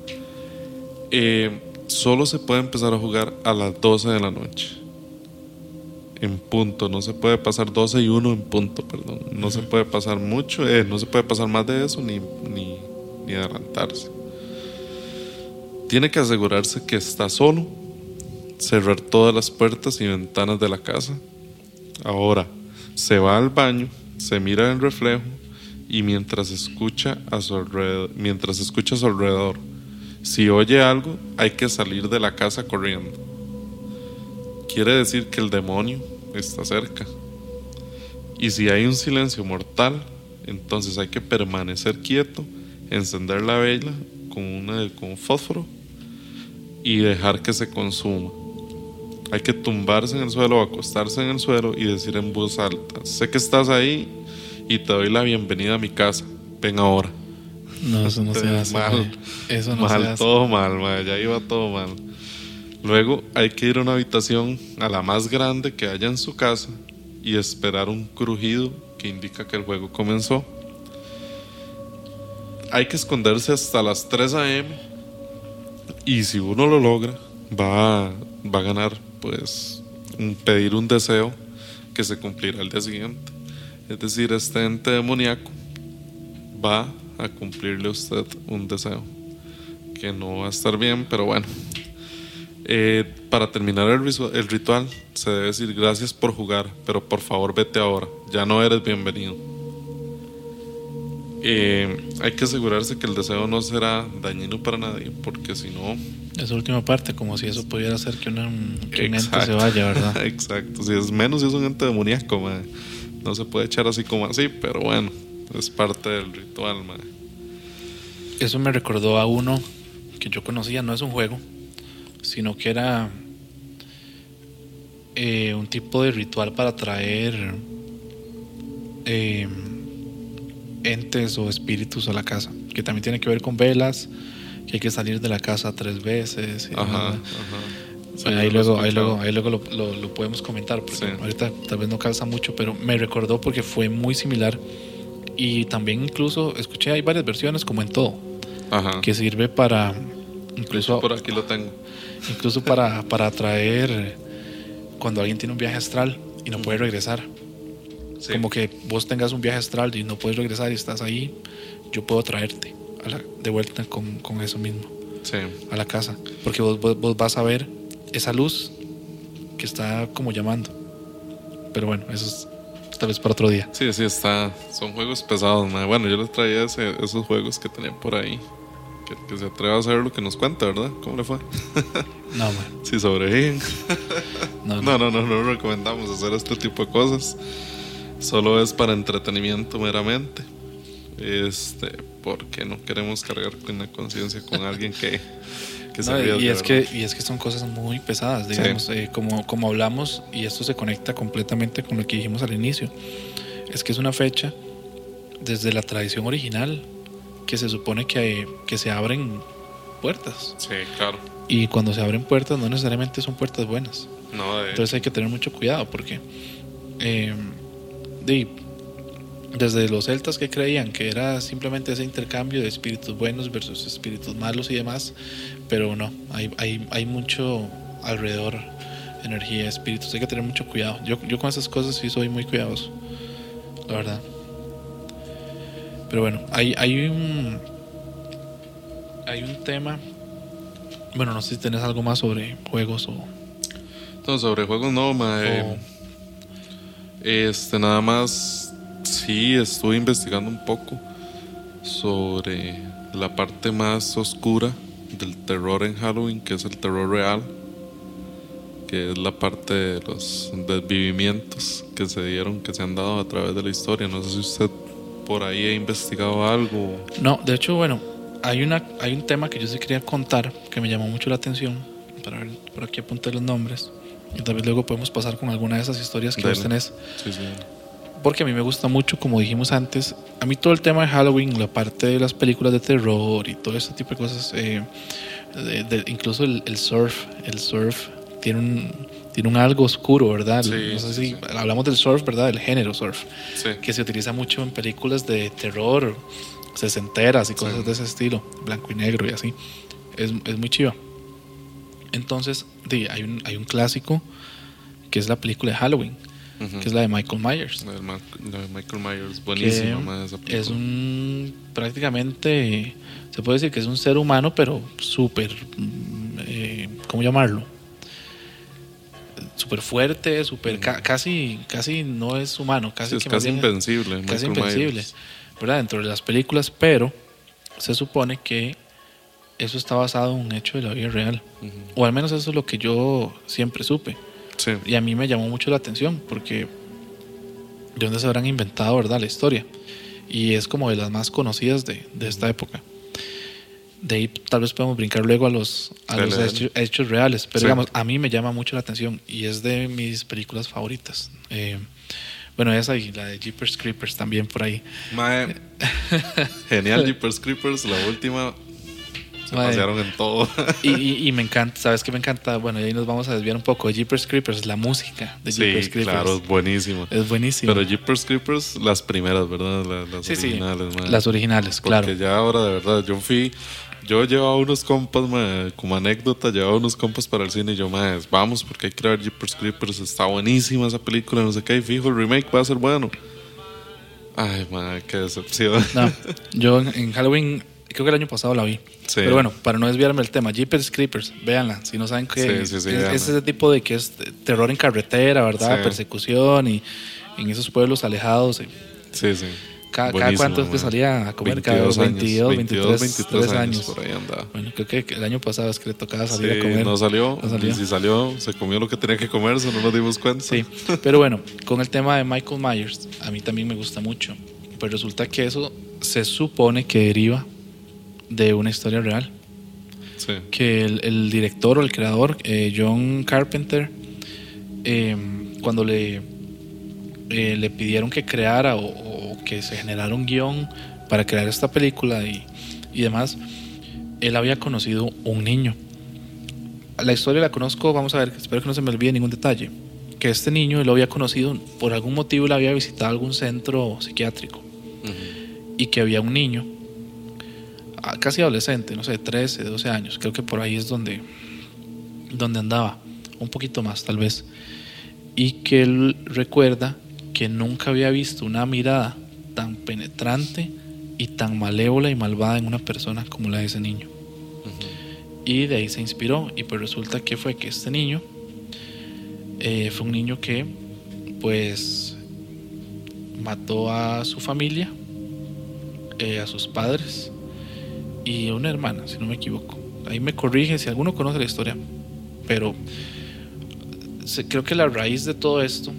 Solo se puede empezar a jugar a las 12 de la noche. En punto, no se puede pasar 12 y 1 en punto, perdón. No se puede pasar mucho, no se puede pasar más de eso ni adelantarse. Tiene que asegurarse que está solo, cerrar todas las puertas y ventanas de la casa. Ahora, se va al baño, se mira en el reflejo y mientras escucha a su alrededor, si oye algo, hay que salir de la casa corriendo. Quiere decir que el demonio está cerca. Y si hay un silencio mortal, entonces hay que permanecer quieto, encender la vela con un fósforo y dejar que se consuma. Hay que tumbarse en el suelo o acostarse en el suelo y decir en voz alta: sé que estás ahí y te doy la bienvenida a mi casa. Ven ahora. No, eso no se hace. Mal. Eso no mal, se hace. todo mal, man. Ya iba todo mal. Luego hay que ir a una habitación, a la más grande que haya en su casa, y esperar un crujido que indica que el juego comenzó. Hay que esconderse hasta las 3 a.m. y si uno lo logra, va a ganar, pues, pedir un deseo que se cumplirá al día siguiente. Es decir, este ente demoníaco va a cumplirle a usted un deseo que no va a estar bien, pero bueno. Para terminar el ritual se debe decir: gracias por jugar, pero por favor vete ahora, ya no eres bienvenido. Hay que asegurarse que el deseo no será dañino para nadie, porque si no... Esa última parte, como si eso pudiera hacer que un ente se vaya, ¿verdad? Exacto, si es un ente demoníaco, man. No se puede echar así como así, pero bueno, es parte del ritual, man. Eso me recordó a uno que yo conocía, no es un juego, sino que era un tipo de ritual para atraer entes o espíritus a la casa, que también tiene que ver con velas, que hay que salir de la casa 3 veces. Ajá. Sí, ahí luego lo podemos comentar, porque sí, ahorita tal vez no calza mucho, pero me recordó porque fue muy similar. Y también incluso escuché, hay varias versiones como en todo. Ajá. Que sirve para incluso, por aquí lo tengo, incluso para atraer cuando alguien tiene un viaje astral y no puede regresar. Sí. Como que vos tengas un viaje astral y no puedes regresar y estás ahí, yo puedo traerte de vuelta con eso mismo, sí, a la casa, porque vos vas a ver esa luz que está como llamando. Pero bueno, eso es tal vez para otro día. Sí, son juegos pesados, man. Bueno, yo les traía esos juegos que tenían por ahí. Que se atreva a hacer lo que nos cuenta, ¿verdad? ¿Cómo le fue? No, man. Si sobreviven. No recomendamos hacer este tipo de cosas. Solo es para entretenimiento meramente. Porque no queremos cargar con la conciencia con alguien que se arriesga. Y es que son cosas muy pesadas, digamos, sí. Como hablamos, y esto se conecta completamente con lo que dijimos al inicio. Es que es una fecha desde la tradición original que se supone que se abren puertas. Sí, claro. Y cuando se abren puertas no necesariamente son puertas buenas. No, entonces hay que tener mucho cuidado porque desde los celtas, que creían que era simplemente ese intercambio de espíritus buenos versus espíritus malos y demás, pero no, hay mucho alrededor, energía, espíritus, hay que tener mucho cuidado. Yo con esas cosas sí soy muy cuidadoso, la verdad. Pero bueno, hay un tema. Bueno, no sé si tenés algo más sobre juegos o... No, sobre juegos no, nada más. Sí, estuve investigando un poco sobre la parte más oscura del terror en Halloween, que es el terror real, que es la parte de los desvivimientos que se han dado a través de la historia. No sé si usted por ahí ha investigado algo. No, de hecho, bueno, hay un tema que yo sí quería contar que me llamó mucho la atención. Para ver, por aquí apunté los nombres y tal vez luego podemos pasar con alguna de esas historias que vos tenés. Sí. Porque a mí me gusta mucho, como dijimos antes, a mí todo el tema de Halloween, la parte de las películas de terror y todo ese tipo de cosas, incluso el surf tiene tiene un algo oscuro, ¿verdad? Sí, no sé si sí. hablamos del surf, ¿verdad? Del género surf, Sí. que se utiliza mucho en películas de terror, sesenteras y cosas Sí. de ese estilo, blanco y negro y así. Es muy chiva. Entonces, hay un clásico que es la película de Halloween, que es la de Michael Myers. La de Michael Myers, buenísima, mae, esa película. Es prácticamente, se puede decir que es un ser humano, pero súper, ¿cómo llamarlo? Súper fuerte, casi no es humano, casi Sí, es que casi más bien invencible. casi Michael invencible, Myers. ¿verdad? Dentro de las películas, pero se supone que eso está basado en un hecho de la vida real, o al menos eso es lo que yo siempre supe. Sí. Y a mí me llamó mucho la atención porque de dónde se habrán inventado, ¿verdad? La historia. Y es como de las más conocidas de esta época. De ahí tal vez podemos brincar luego a los hechos reales. Pero Sí. digamos, a mí me llama mucho la atención y es de mis películas favoritas. Bueno, esa y la de Jeepers Creepers también por ahí. Mae, genial Jeepers Creepers, la última. Se Mae. pasearon en todo. Y me encanta, ¿sabes qué me encanta? Bueno, y ahí nos vamos a desviar un poco. Jeepers Creepers, la música de Jeepers Sí, Creepers. claro, es buenísimo. Es buenísimo. Pero Jeepers Creepers, las primeras, ¿verdad? Las Sí, originales, mae. las originales, claro. Porque ya ahora, de verdad, yo llevaba unos compas, mae, como anécdota, llevaba unos compas para el cine y yo, mae, vamos, porque hay que ver Jeepers Creepers, está buenísima esa película, no sé qué, y fijo, el remake va a ser bueno. Ay, mae, qué decepción. No, yo en Halloween, creo que el año pasado la vi. Sí. Pero bueno, para no desviarme del tema, Jeepers Creepers, véanla. Si no saben qué Sí, es véanla. ese tipo de que es terror en carretera, ¿verdad? Sí. Persecución y en esos pueblos alejados. Sí, sí. Cada Buenísimo, cuánto es que mae. salía a comer, cada 22 23 23 años. por ahí andaba. Bueno, creo que el año pasado es que le tocaba salir Sí, a comer. no salió. No salió. Y si salió, se comió lo que tenía que comerse, no nos dimos cuenta. Sí, pero bueno, con el tema de Michael Myers, a mí también me gusta mucho. Pero resulta que eso se supone que deriva de una historia real. Sí. Que el director o el creador, John Carpenter, cuando le pidieron que creara o que se generara un guión para crear esta película y demás, él había conocido un niño. La historia la conozco, vamos a ver, espero que no se me olvide ningún detalle. Que este niño él lo había conocido, por algún motivo le había visitado algún centro psiquiátrico y que había un niño casi adolescente, no sé, 13, 12 años, creo que por ahí es donde andaba, un poquito más tal vez, y que él recuerda que nunca había visto una mirada tan penetrante y tan malévola y malvada en una persona como la de ese niño. Y de ahí se inspiró, y pues resulta que fue que este niño fue un niño que pues mató a su familia, a sus padres y a una hermana, si no me equivoco. Ahí me corrige si alguno conoce la historia, pero creo que la raíz de todo esto,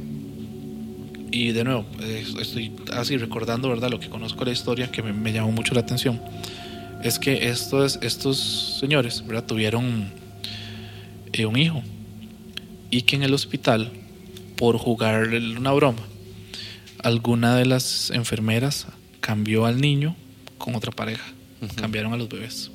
y de nuevo estoy así recordando, ¿verdad?, lo que conozco de la historia, que me llamó mucho la atención, es que estos señores, ¿verdad?, tuvieron un hijo, y que en el hospital, por jugar una broma, alguna de las enfermeras cambió al niño con otra pareja. Cambiaron a los bebés.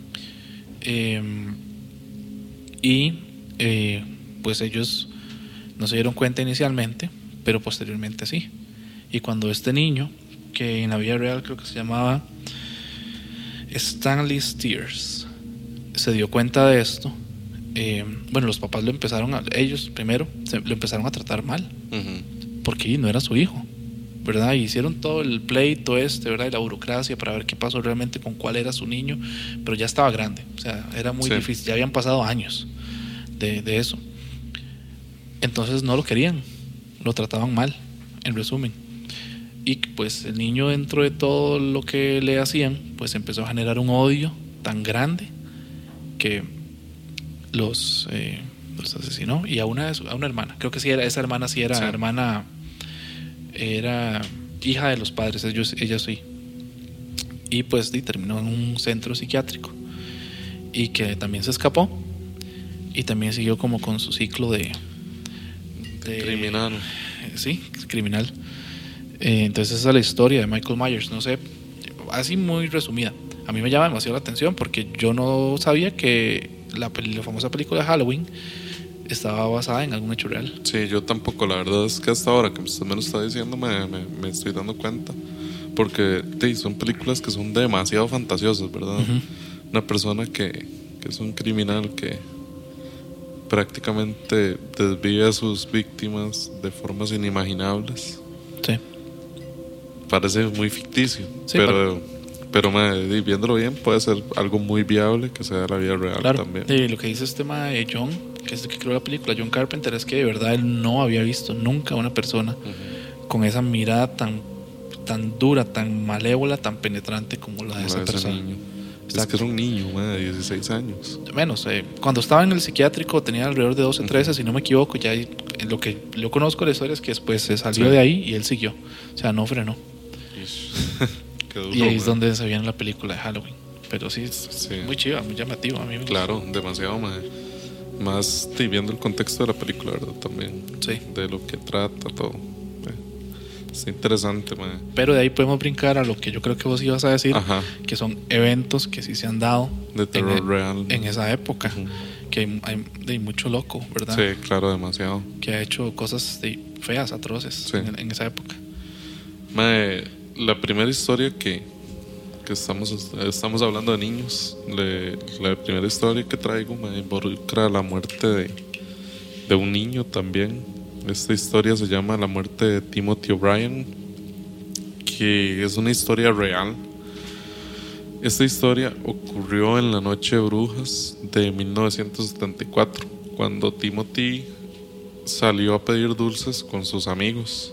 Pues ellos no se dieron cuenta inicialmente, pero posteriormente sí. Y cuando este niño, que en la vida real creo que se llamaba Stanley Steers, se dio cuenta de esto, bueno, los papás ellos primero lo empezaron a tratar mal, porque no era su hijo, ¿verdad? Y hicieron todo el pleito ¿verdad? Y la burocracia para ver qué pasó realmente con cuál era su niño, pero ya estaba grande, o sea, era muy difícil, ya habían pasado años de eso. Entonces no lo querían, lo trataban mal, en resumen. Y pues el niño, dentro de todo lo que le hacían, pues empezó a generar un odio tan grande que los asesinó. Y a una hermana, creo que sí era, esa hermana sí era hermana, era hija de los padres, ella sí. Y pues terminó en un centro psiquiátrico, y que también se escapó y también siguió como con su ciclo de criminal. Sí, criminal. Entonces esa es la historia de Michael Myers. No sé, así muy resumida. A mí me llama demasiado la atención porque yo no sabía que la famosa película de Halloween estaba basada en algún hecho real. Sí, yo tampoco. La verdad es que hasta ahora que usted me lo está diciendo me estoy dando cuenta. Porque son películas que son demasiado fantasiosas, ¿verdad? Una persona que es un criminal que prácticamente desvía a sus víctimas de formas inimaginables. Sí. Parece muy ficticio, Sí, pero viéndolo bien puede ser algo muy viable que sea la vida real, claro, también. Y lo que dice este tema de John, que es el que creó la película, John Carpenter, es que de verdad él no había visto nunca una persona con esa mirada tan dura, tan malévola, tan penetrante como la de esa persona. Niño. Es que era un niño, de 16 años. Menos, cuando estaba en el psiquiátrico tenía alrededor de 12, 13, si no me equivoco. Ya lo que yo conozco de la historia es que después se salió de ahí y él siguió. O sea, no frenó. Qué duro, y ahí es donde se viene la película de Halloween. Pero sí, muy chiva, muy llamativa. A mí me claro, demasiado, más viendo el contexto de la película, ¿verdad? También. Sí. De lo que trata, todo. Es interesante, Pero de ahí podemos brincar a lo que yo creo que vos ibas a decir. Ajá. Que son eventos que sí se han dado de terror real en esa época. Que hay mucho loco, ¿verdad? Sí, claro, demasiado. Que ha hecho cosas feas, atroces en esa época. La primera historia que estamos hablando de niños, la primera historia que traigo me involucra la muerte de un niño también. Esta historia se llama La muerte de Timothy O'Brien, que es una historia real. Esta historia ocurrió en la Noche de Brujas de 1974, cuando Timothy salió a pedir dulces con sus amigos.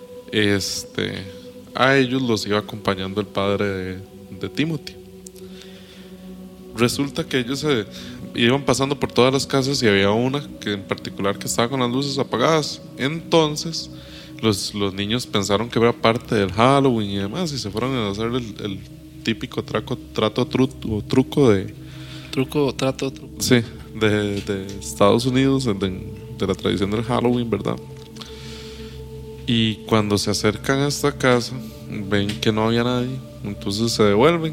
A ellos los iba acompañando el padre de Timothy. Resulta que ellos iban pasando por todas las casas y había una que en particular que estaba con las luces apagadas. Entonces los niños pensaron que era parte del Halloween y demás, y se fueron a hacer el típico truco de... Truco. Sí, de Estados Unidos, de la tradición del Halloween, ¿verdad? Y cuando se acercan a esta casa, ven que no había nadie, entonces se devuelven.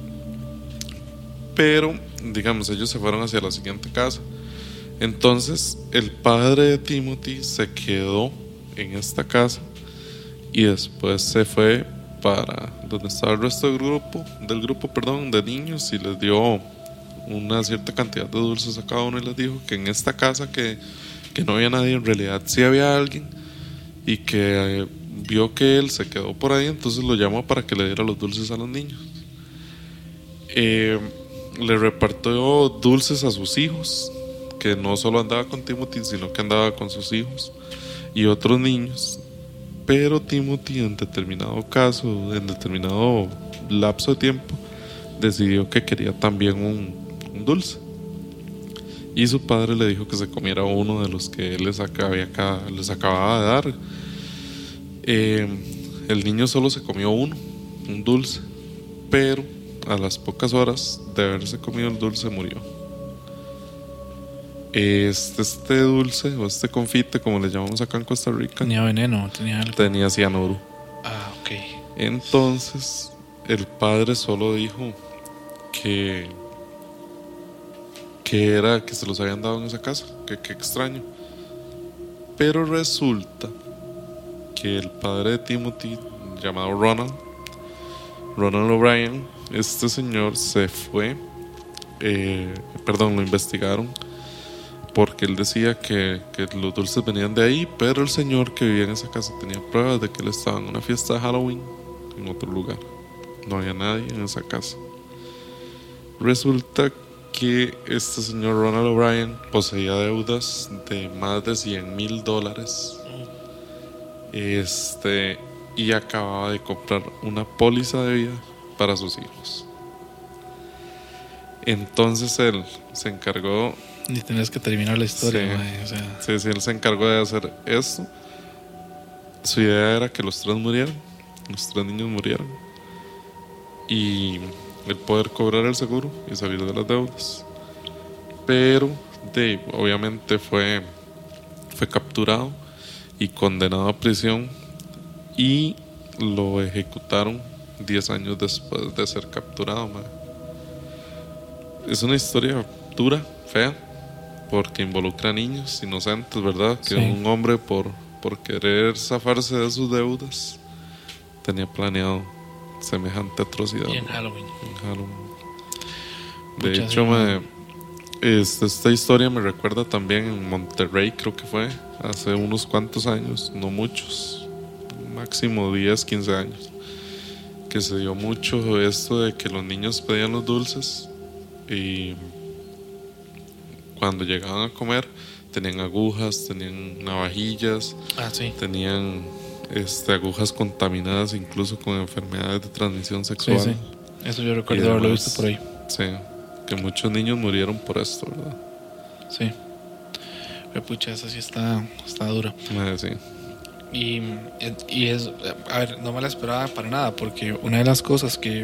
Pero, digamos, ellos se fueron hacia la siguiente casa. Entonces, el padre de Timothy se quedó en esta casa y después se fue para donde estaba el resto del grupo de niños, y les dio una cierta cantidad de dulces a cada uno y les dijo que en esta casa que no había nadie, en realidad sí había alguien, y que vio que él se quedó por ahí, entonces lo llamó para que le diera los dulces a los niños. Le repartió dulces a sus hijos, que no solo andaba con Timothy, sino que andaba con sus hijos y otros niños. Pero Timothy, en determinado lapso de tiempo, decidió que quería también un dulce, y su padre le dijo que se comiera uno de los que él les acababa de dar. El niño solo se comió un dulce, pero a las pocas horas de haberse comido el dulce murió. Este dulce, o este confite, como le llamamos acá en Costa Rica, tenía veneno, tenía cianuro. Ah, ok. Entonces el padre solo dijo que era que se los habían dado en esa casa, que extraño. Pero resulta que el padre de Timothy, llamado Ronald O'Brien, este señor se fue, lo investigaron, porque él decía que los dulces venían de ahí, pero el señor que vivía en esa casa tenía pruebas de que él estaba en una fiesta de Halloween en otro lugar. No había nadie en esa casa. Resulta que este señor Ronald O'Brien poseía deudas de más de $100,000, y acababa de comprar una póliza de vida para sus hijos. Entonces él se encargó... Y tenés que terminar la historia. Sí, él se encargó de hacer esto. Su idea era que los tres niños murieran, y el poder cobrar el seguro y salir de las deudas. Pero obviamente fue capturado y condenado a prisión, y lo ejecutaron 10 años después de ser capturado. Es una historia dura, fea, porque involucra a niños inocentes, ¿verdad? Que Sí. un hombre por querer zafarse de sus deudas tenía planeado semejante atrocidad. Y en Halloween. En Halloween. De Pucha, hecho, sí, esta historia me recuerda también en Monterrey, creo que fue hace unos cuantos años, no muchos, máximo 10, 15 años, que se dio mucho esto de que los niños pedían los dulces y cuando llegaban a comer tenían agujas, tenían navajillas, sí. tenían agujas contaminadas incluso con enfermedades de transmisión Sí, sexual. sí. Eso yo Y recuerdo haberlo demás. visto por ahí. Sí, que muchos niños murieron por esto, ¿verdad? Sí. Pero pucha, esa sí está dura. Sí. Y es, a ver, no me la esperaba para nada, porque una de las cosas que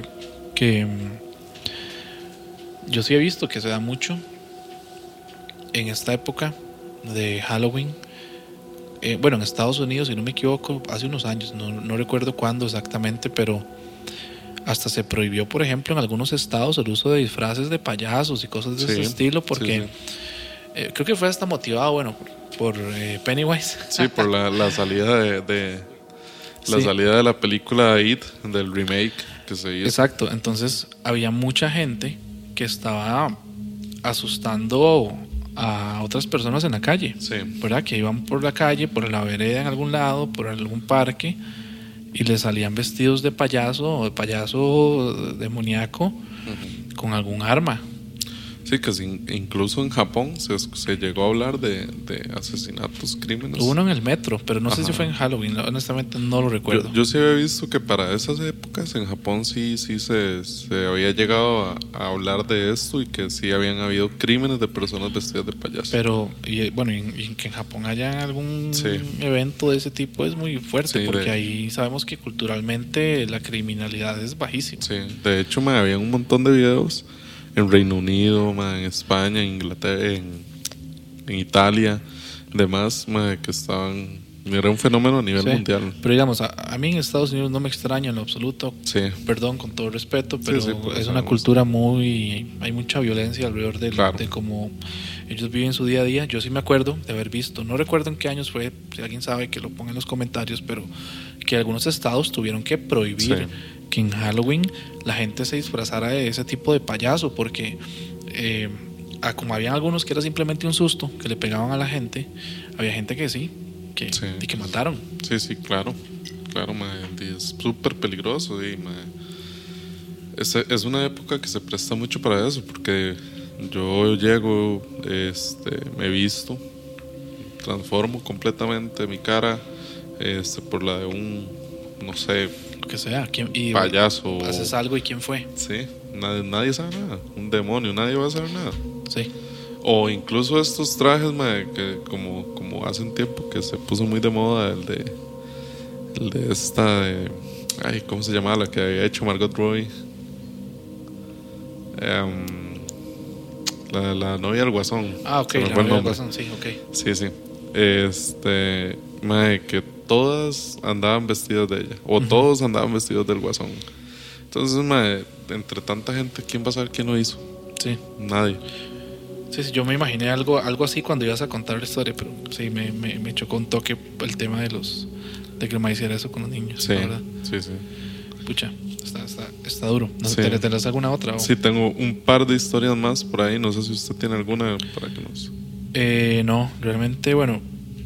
yo sí he visto que se da mucho en esta época de Halloween, bueno, en Estados Unidos, si no me equivoco, hace unos años, no recuerdo cuándo exactamente, pero hasta se prohibió, por ejemplo, en algunos estados el uso de disfraces de payasos y cosas de Sí, ese estilo, porque sí. creo que fue hasta motivado, bueno, por Pennywise. Sí, por la salida de la Sí. salida de la película It, del remake que se hizo. Exacto, entonces había mucha gente que estaba asustando a otras personas en la calle, Sí. ¿verdad? Que iban por la calle, por la vereda en algún lado, por algún parque, y les salían vestidos de payaso o de payaso demoníaco con algún arma. Sí, que incluso en Japón se llegó a hablar de asesinatos, crímenes. Hubo uno en el metro, pero no sé Ajá. si fue en Halloween, honestamente no lo recuerdo. Yo sí había visto que para esas épocas en Japón sí se había llegado a hablar de esto y que sí habían habido crímenes de personas vestidas de payaso. Pero, y que en Japón haya algún Sí. evento de ese tipo es muy fuerte, Sí, porque ahí sabemos que culturalmente la criminalidad es bajísima. Sí, de hecho había un montón de videos en Reino Unido, en España, en Inglaterra, en Italia, demás, que estaban... Era un fenómeno a nivel Sí. mundial. Pero digamos, a mí en Estados Unidos no me extraña en lo absoluto. Sí, Perdón, con todo respeto, pero sí, pues, es una sabemos. cultura hay mucha violencia alrededor Claro. de cómo ellos viven su día a día. Yo sí me acuerdo de haber visto, no recuerdo en qué años fue, si alguien sabe que lo ponga en los comentarios, pero que algunos estados tuvieron que prohibir Sí. que en Halloween la gente se disfrazara de ese tipo de payaso, porque como había algunos que era simplemente un susto que le pegaban a la gente, había gente que sí, que mataron. Sí, claro, es súper peligroso y es una época que se presta mucho para eso, porque yo llego, me visto, transformo completamente mi cara por la de un, no sé, Lo que sea. Y payaso. haces algo y quién fue. Sí, nadie sabe nada, un demonio, nadie va a saber nada. Sí. O incluso estos trajes, que como hace un tiempo que se puso muy de moda, el de esta, ay, ¿cómo se llamaba? La que había hecho Margot Robbie. La novia del Guasón. Ok, Se me la fue el novia del nombre. Guasón, sí, ok. Sí. Que todas andaban vestidas de ella. O todos andaban vestidos del Guasón. Entonces, entre tanta gente, ¿quién va a saber quién lo hizo? Sí. Nadie. Sí, yo me imaginé algo así cuando ibas a contar la historia, pero sí, me chocó un toque el tema de que me hiciera eso con los niños, Sí, la verdad. sí. Pucha, está duro. ¿No Sí. ¿Tendrás alguna otra? Sí, tengo un par de historias más por ahí. No sé si usted tiene alguna para que nos... No, realmente, bueno.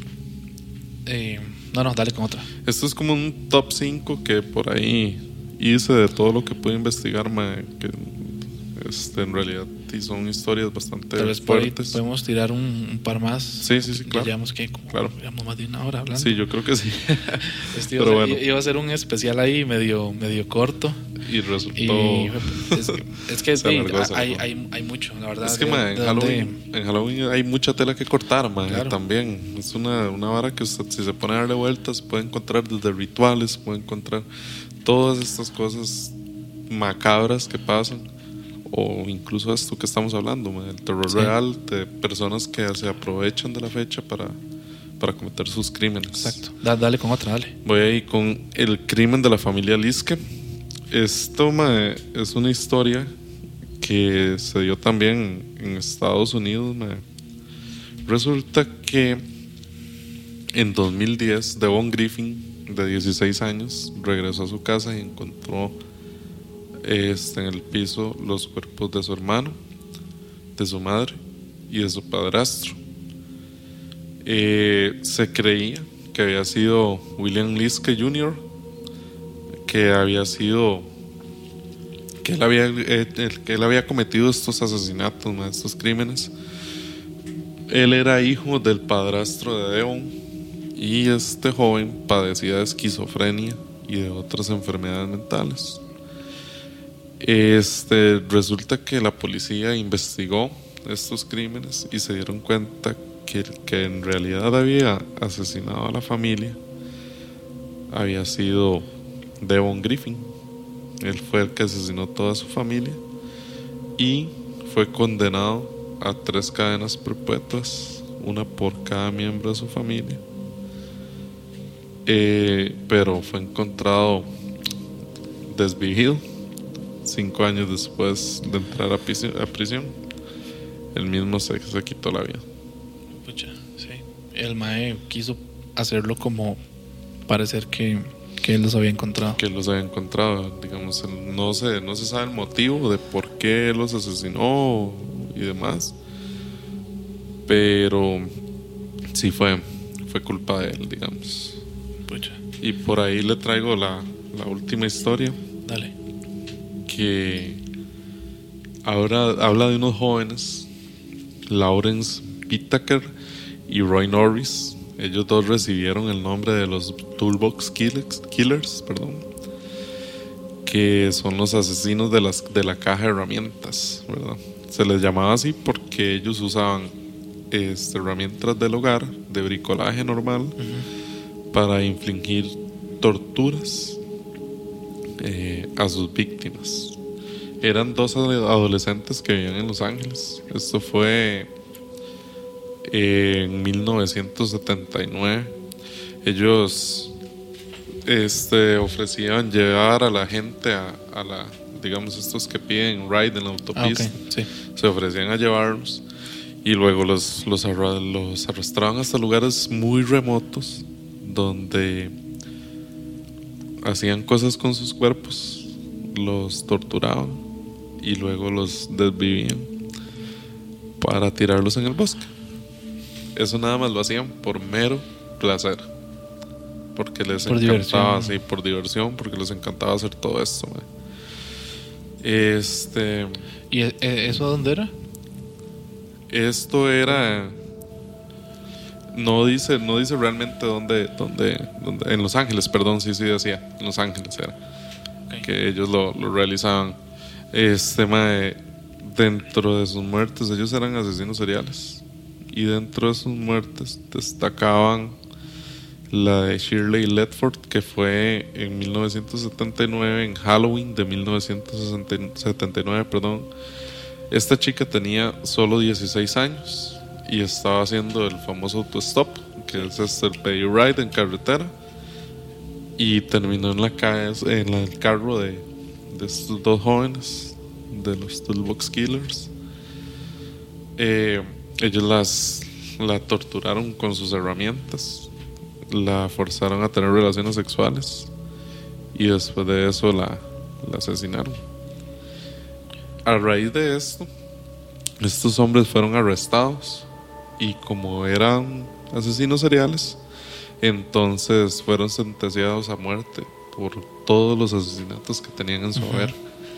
No, dale con otra. Esto es como un top 5 que por ahí hice de todo lo que pude investigar, que en realidad sí son historias bastante Tal vez por ahí fuertes. podemos tirar un par más. Sí, claro. Llevamos que como Claro. llevamos más de una hora hablando. Sí, yo creo que sí. Pero bueno. Iba a ser un especial ahí medio corto. Y resultó... Y es que Se alargó, hay mucho, la verdad. Es que en Halloween hay mucha tela que cortar, Claro. también. Es una vara que usted, si se pone a darle vueltas, puede encontrar desde rituales, puede encontrar todas estas cosas macabras que pasan, o incluso esto que estamos hablando, el terror real de personas que se aprovechan de la fecha para cometer sus crímenes. Exacto. Dale con otra, dale. Voy ahí con el crimen de la familia Liske. Esto es una historia que se dio también en Estados Unidos, Resulta que en 2010 Devon Griffin, de 16 años, regresó a su casa y encontró en el piso los cuerpos de su hermano, de su madre y de su padrastro. Se creía que había sido William Liske Jr., que él había cometido estos asesinatos, estos crímenes. Él era hijo del padrastro de Devon y este joven padecía de esquizofrenia y de otras enfermedades mentales. Resulta que la policía investigó estos crímenes y se dieron cuenta que el que en realidad había asesinado a la familia había sido Devon Griffin. Él fue el que asesinó a toda su familia y fue condenado a 3 cadenas perpetuas, una por cada miembro de su familia. Pero fue encontrado desvivido 5 años después de entrar a prisión. Él mismo se quitó la vida. Pucha, sí. El mae quiso hacerlo como parecer que él los había encontrado. Que los había encontrado, digamos, no se sabe el motivo de por qué él los asesinó y demás, pero sí fue culpa de él, digamos. Pucha. Y por ahí le traigo la última historia. Dale. Que ahora habla de unos jóvenes, Lawrence Whitaker y Roy Norris. Ellos dos recibieron el nombre de los Toolbox Killers, que son los asesinos de la caja de herramientas, ¿verdad? Se les llamaba así porque ellos usaban herramientas del hogar, de bricolaje normal, para infligir torturas a sus víctimas. Eran 2 adolescentes que vivían en Los Ángeles. Esto fue en 1979. Ellos ofrecían llevar a la gente a la, digamos, estos que piden ride en la autopista. Sí. Se ofrecían a llevarlos y luego los arrastraban hasta lugares muy remotos donde hacían cosas con sus cuerpos, los torturaban y luego los desvivían para tirarlos en el bosque. Eso nada más lo hacían por mero placer, porque les encantaba, sí, por diversión, porque les encantaba hacer todo esto. ¿Y eso dónde era? Esto era, no dice realmente dónde, en Los Ángeles, perdón, sí decía, en Los Ángeles era, okay, que ellos lo realizaban. Dentro de sus muertes, ellos eran asesinos seriales, y dentro de sus muertes destacaban la de Shirley Ledford, que fue en 1979, en Halloween de 1979, perdón. Esta chica tenía solo 16 años y estaba haciendo el famoso autostop, que es el pay ride en carretera, y terminó en el carro de estos 2 jóvenes, de los Toolbox Killers. Ellos la torturaron con sus herramientas, la forzaron a tener relaciones sexuales y después de eso la asesinaron. A raíz de esto, estos hombres fueron arrestados y como eran asesinos seriales, entonces fueron sentenciados a muerte por todos los asesinatos que tenían en su haber.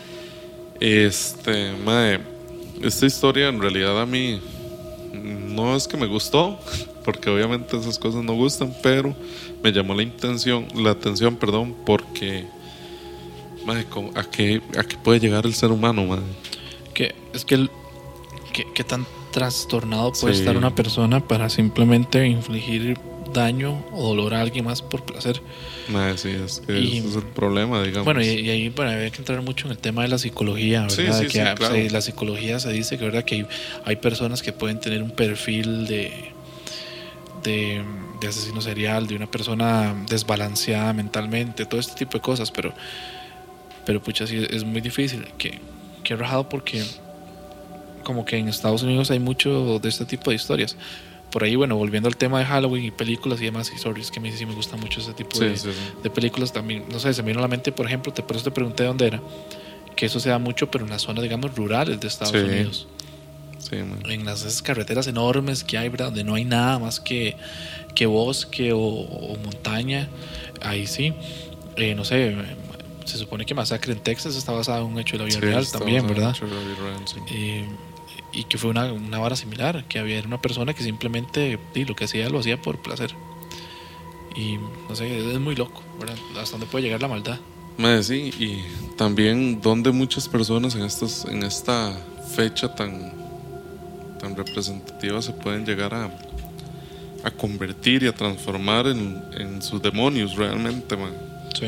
Esta historia en realidad a mí no es que me gustó, porque obviamente esas cosas no gustan, pero me llamó la atención, porque ¿a qué puede llegar el ser humano, madre? ¿Qué tan trastornado puede estar una persona para simplemente infligir daño o dolor a alguien más por placer? Sí, es que ese es el problema, digamos. Bueno, y ahí hay que entrar mucho en el tema de la psicología, ¿verdad? Sí, claro. La psicología se dice que, ¿verdad?, que hay personas que pueden tener un perfil de asesino serial, de una persona desbalanceada mentalmente, todo este tipo de cosas, pero pucha, sí, es muy difícil. Que rajado, porque como que en Estados Unidos hay mucho de este tipo de historias, por ahí, bueno, volviendo al tema de Halloween y películas y demás, y sorry, es que a mí sí me gusta mucho ese tipo de películas también. No sé, se me vino a la mente, por ejemplo, por eso te pregunté dónde era, que eso se da mucho, pero en las zonas, digamos, rurales de Estados Unidos. Sí, en esas carreteras enormes que hay, ¿verdad? Donde no hay nada más que bosque o montaña. Ahí sí, no sé, se supone que Masacre en Texas está basada en un hecho de la vida real también, ¿verdad? Y que fue una vara similar, que había una persona que simplemente lo que hacía lo hacía por placer. Y no sé, es muy loco, ¿verdad? Hasta dónde puede llegar la maldad. Sí, y también donde muchas personas en esta fecha tan representativa se pueden llegar a convertir y a transformar en sus demonios realmente, man. Sí.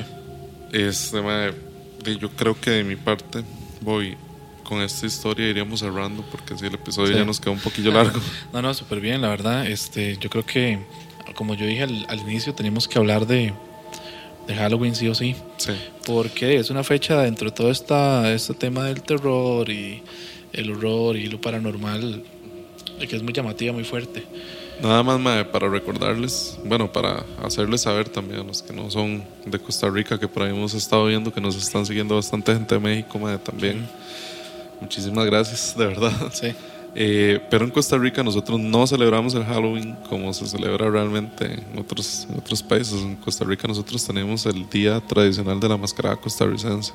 Yo creo que de mi parte voy con esta historia, iríamos cerrando porque si el episodio ya nos quedó un poquillo largo. No, súper bien, la verdad. Yo creo que, como yo dije al inicio, teníamos que hablar de Halloween sí o sí. Porque es una fecha dentro de todo este tema del terror y el horror y lo paranormal, que es muy llamativa, muy fuerte. Nada más, mae, para recordarles, bueno, para hacerles saber también a los que no son de Costa Rica, que por ahí hemos estado viendo que nos están siguiendo bastante gente de México, mae, también. Muchísimas gracias, de verdad. Sí. Pero en Costa Rica nosotros no celebramos el Halloween como se celebra realmente en otros países. En Costa Rica nosotros tenemos el día tradicional de la mascarada costarricense.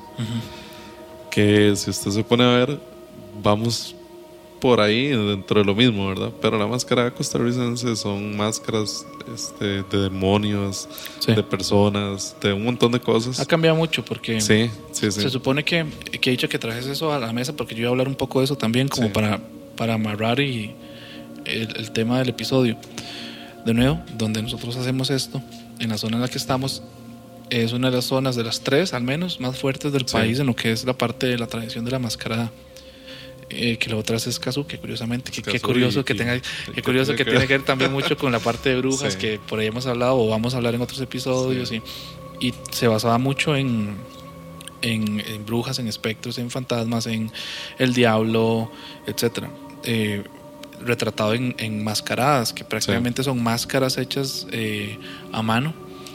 Que si usted se pone a ver, vamos por ahí dentro de lo mismo, ¿verdad? Pero la máscara costarricense son máscaras de demonios, de personas, de un montón de cosas. Ha cambiado mucho porque sí. Se supone que he dicho que trajes eso a la mesa porque yo iba a hablar un poco de eso también, como para amarrar y el tema del episodio. De nuevo, donde nosotros hacemos esto, en la zona en la que estamos, es una de las zonas, de las 3 al menos, más fuertes del país en lo que es la parte de la tradición de la mascarada. Que la otra es Escazú, que curiosamente, qué curioso que tiene que ver también mucho con la parte de brujas, que por ahí hemos hablado o vamos a hablar en otros episodios, y se basaba mucho en brujas, en espectros, en fantasmas, en el diablo, etcétera, retratado en mascaradas, que prácticamente son máscaras hechas a mano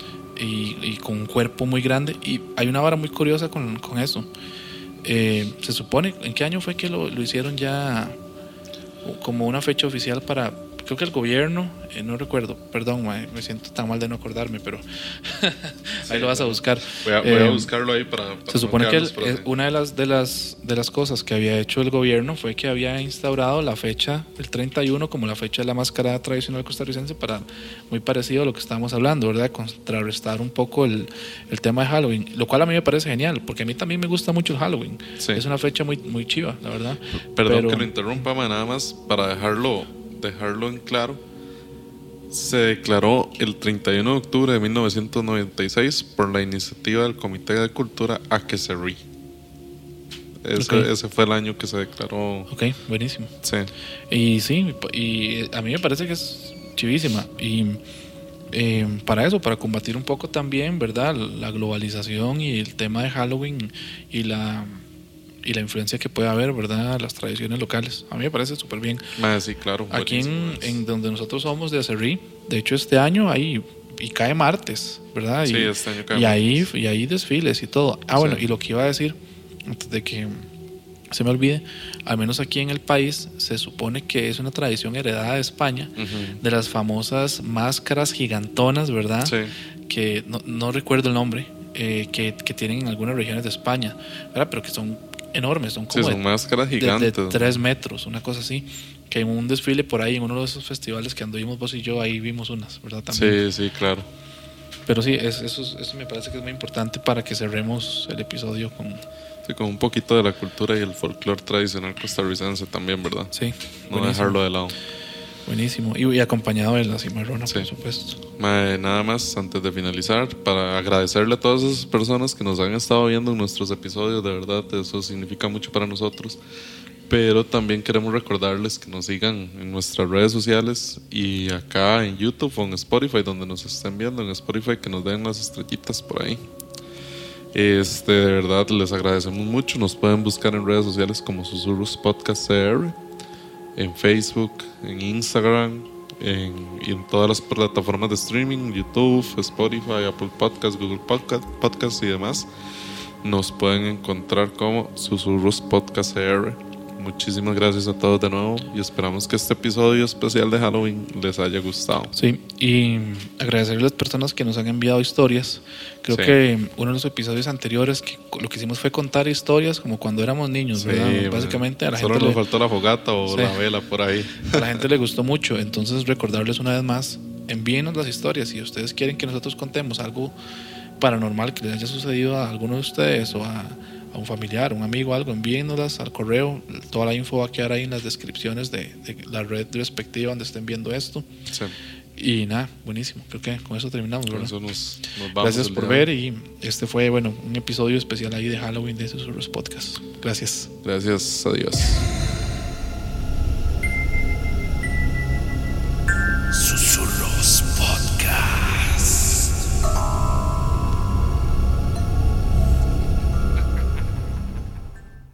y con un cuerpo muy grande. Y hay una vara muy curiosa con eso. Se supone, ¿en qué año fue que lo hicieron ya como una fecha oficial para, creo que el gobierno, no recuerdo, perdón, me siento tan mal de no acordarme, pero ahí lo vas a buscar. Voy a buscarlo ahí para se supone que una de las cosas que había hecho el gobierno fue que había instaurado la fecha del 31 como la fecha de la mascarada tradicional costarricense, para muy parecido a lo que estábamos hablando, ¿verdad? Contrarrestar un poco el tema de Halloween, lo cual a mí me parece genial, porque a mí también me gusta mucho el Halloween. Es una fecha muy, muy chiva, la verdad. Perdón que lo interrumpa, nada más para dejarlo en claro. Se declaró el 31 de octubre de 1996 por la iniciativa del Comité de Cultura Aqueserrí. Ese fue el año que se declaró. Ok, buenísimo. Sí. Y a mí me parece que es chivísima. Y para combatir un poco también, ¿verdad? La globalización y el tema de Halloween y la influencia que puede haber, ¿verdad? Las tradiciones locales. A mí me parece súper bien. Sí, claro. Aquí en donde nosotros somos de Acerrí, de hecho este año ahí y cae martes, ¿verdad? Sí, este año cae martes. Y ahí desfiles y todo. Bueno, y lo que iba a decir, antes de que se me olvide, al menos aquí en el país se supone que es una tradición heredada de España, de las famosas máscaras gigantonas, ¿verdad? Sí. Que no recuerdo el nombre, que tienen en algunas regiones de España, ¿verdad? Pero que son enormes, son como son máscaras gigantes de 3 metros, una cosa así, que en un desfile por ahí, en uno de esos festivales que anduvimos vos y yo, ahí vimos unas, ¿verdad? También. Sí, claro. Pero sí, eso me parece que es muy importante para que cerremos el episodio con un poquito de la cultura y el folclore tradicional costarricense también, ¿verdad? Sí. No buenísimo. Dejarlo de lado. Buenísimo. Y acompañado de la cimarrona, por supuesto. Nada más, antes de finalizar, para agradecerle a todas esas personas que nos han estado viendo en nuestros episodios, de verdad, eso significa mucho para nosotros. Pero también queremos recordarles que nos sigan en nuestras redes sociales y acá en YouTube o en Spotify, donde nos estén viendo en Spotify, que nos den las estrellitas por ahí. De verdad les agradecemos mucho. Nos pueden buscar en redes sociales como Susurros Podcast CR, en Facebook, en Instagram, y en todas las plataformas de streaming, YouTube, Spotify, Apple Podcasts, Google Podcasts y demás. Nos pueden encontrar como Susurros Podcast CR. Muchísimas gracias a todos de nuevo y esperamos que este episodio especial de Halloween les haya gustado. Sí, y agradecerle a las personas que nos han enviado historias. Creo que uno de los episodios anteriores que lo que hicimos fue contar historias como cuando éramos niños, ¿verdad? Básicamente a la solo gente nos faltó la fogata o la vela por ahí. A la gente le gustó mucho, entonces recordarles una vez más, envíenos las historias. Si ustedes quieren que nosotros contemos algo paranormal que les haya sucedido a alguno de ustedes o a un familiar, un amigo, algo, envíennoslas al correo. Toda la info va a quedar ahí en las descripciones de la red respectiva donde estén viendo esto. Sí. Y nada, buenísimo. Creo que con eso terminamos, ¿verdad? Con eso nos vamos. Gracias por ver y este fue, un episodio especial ahí de Halloween de Susurros Podcast. Gracias. Gracias, adiós.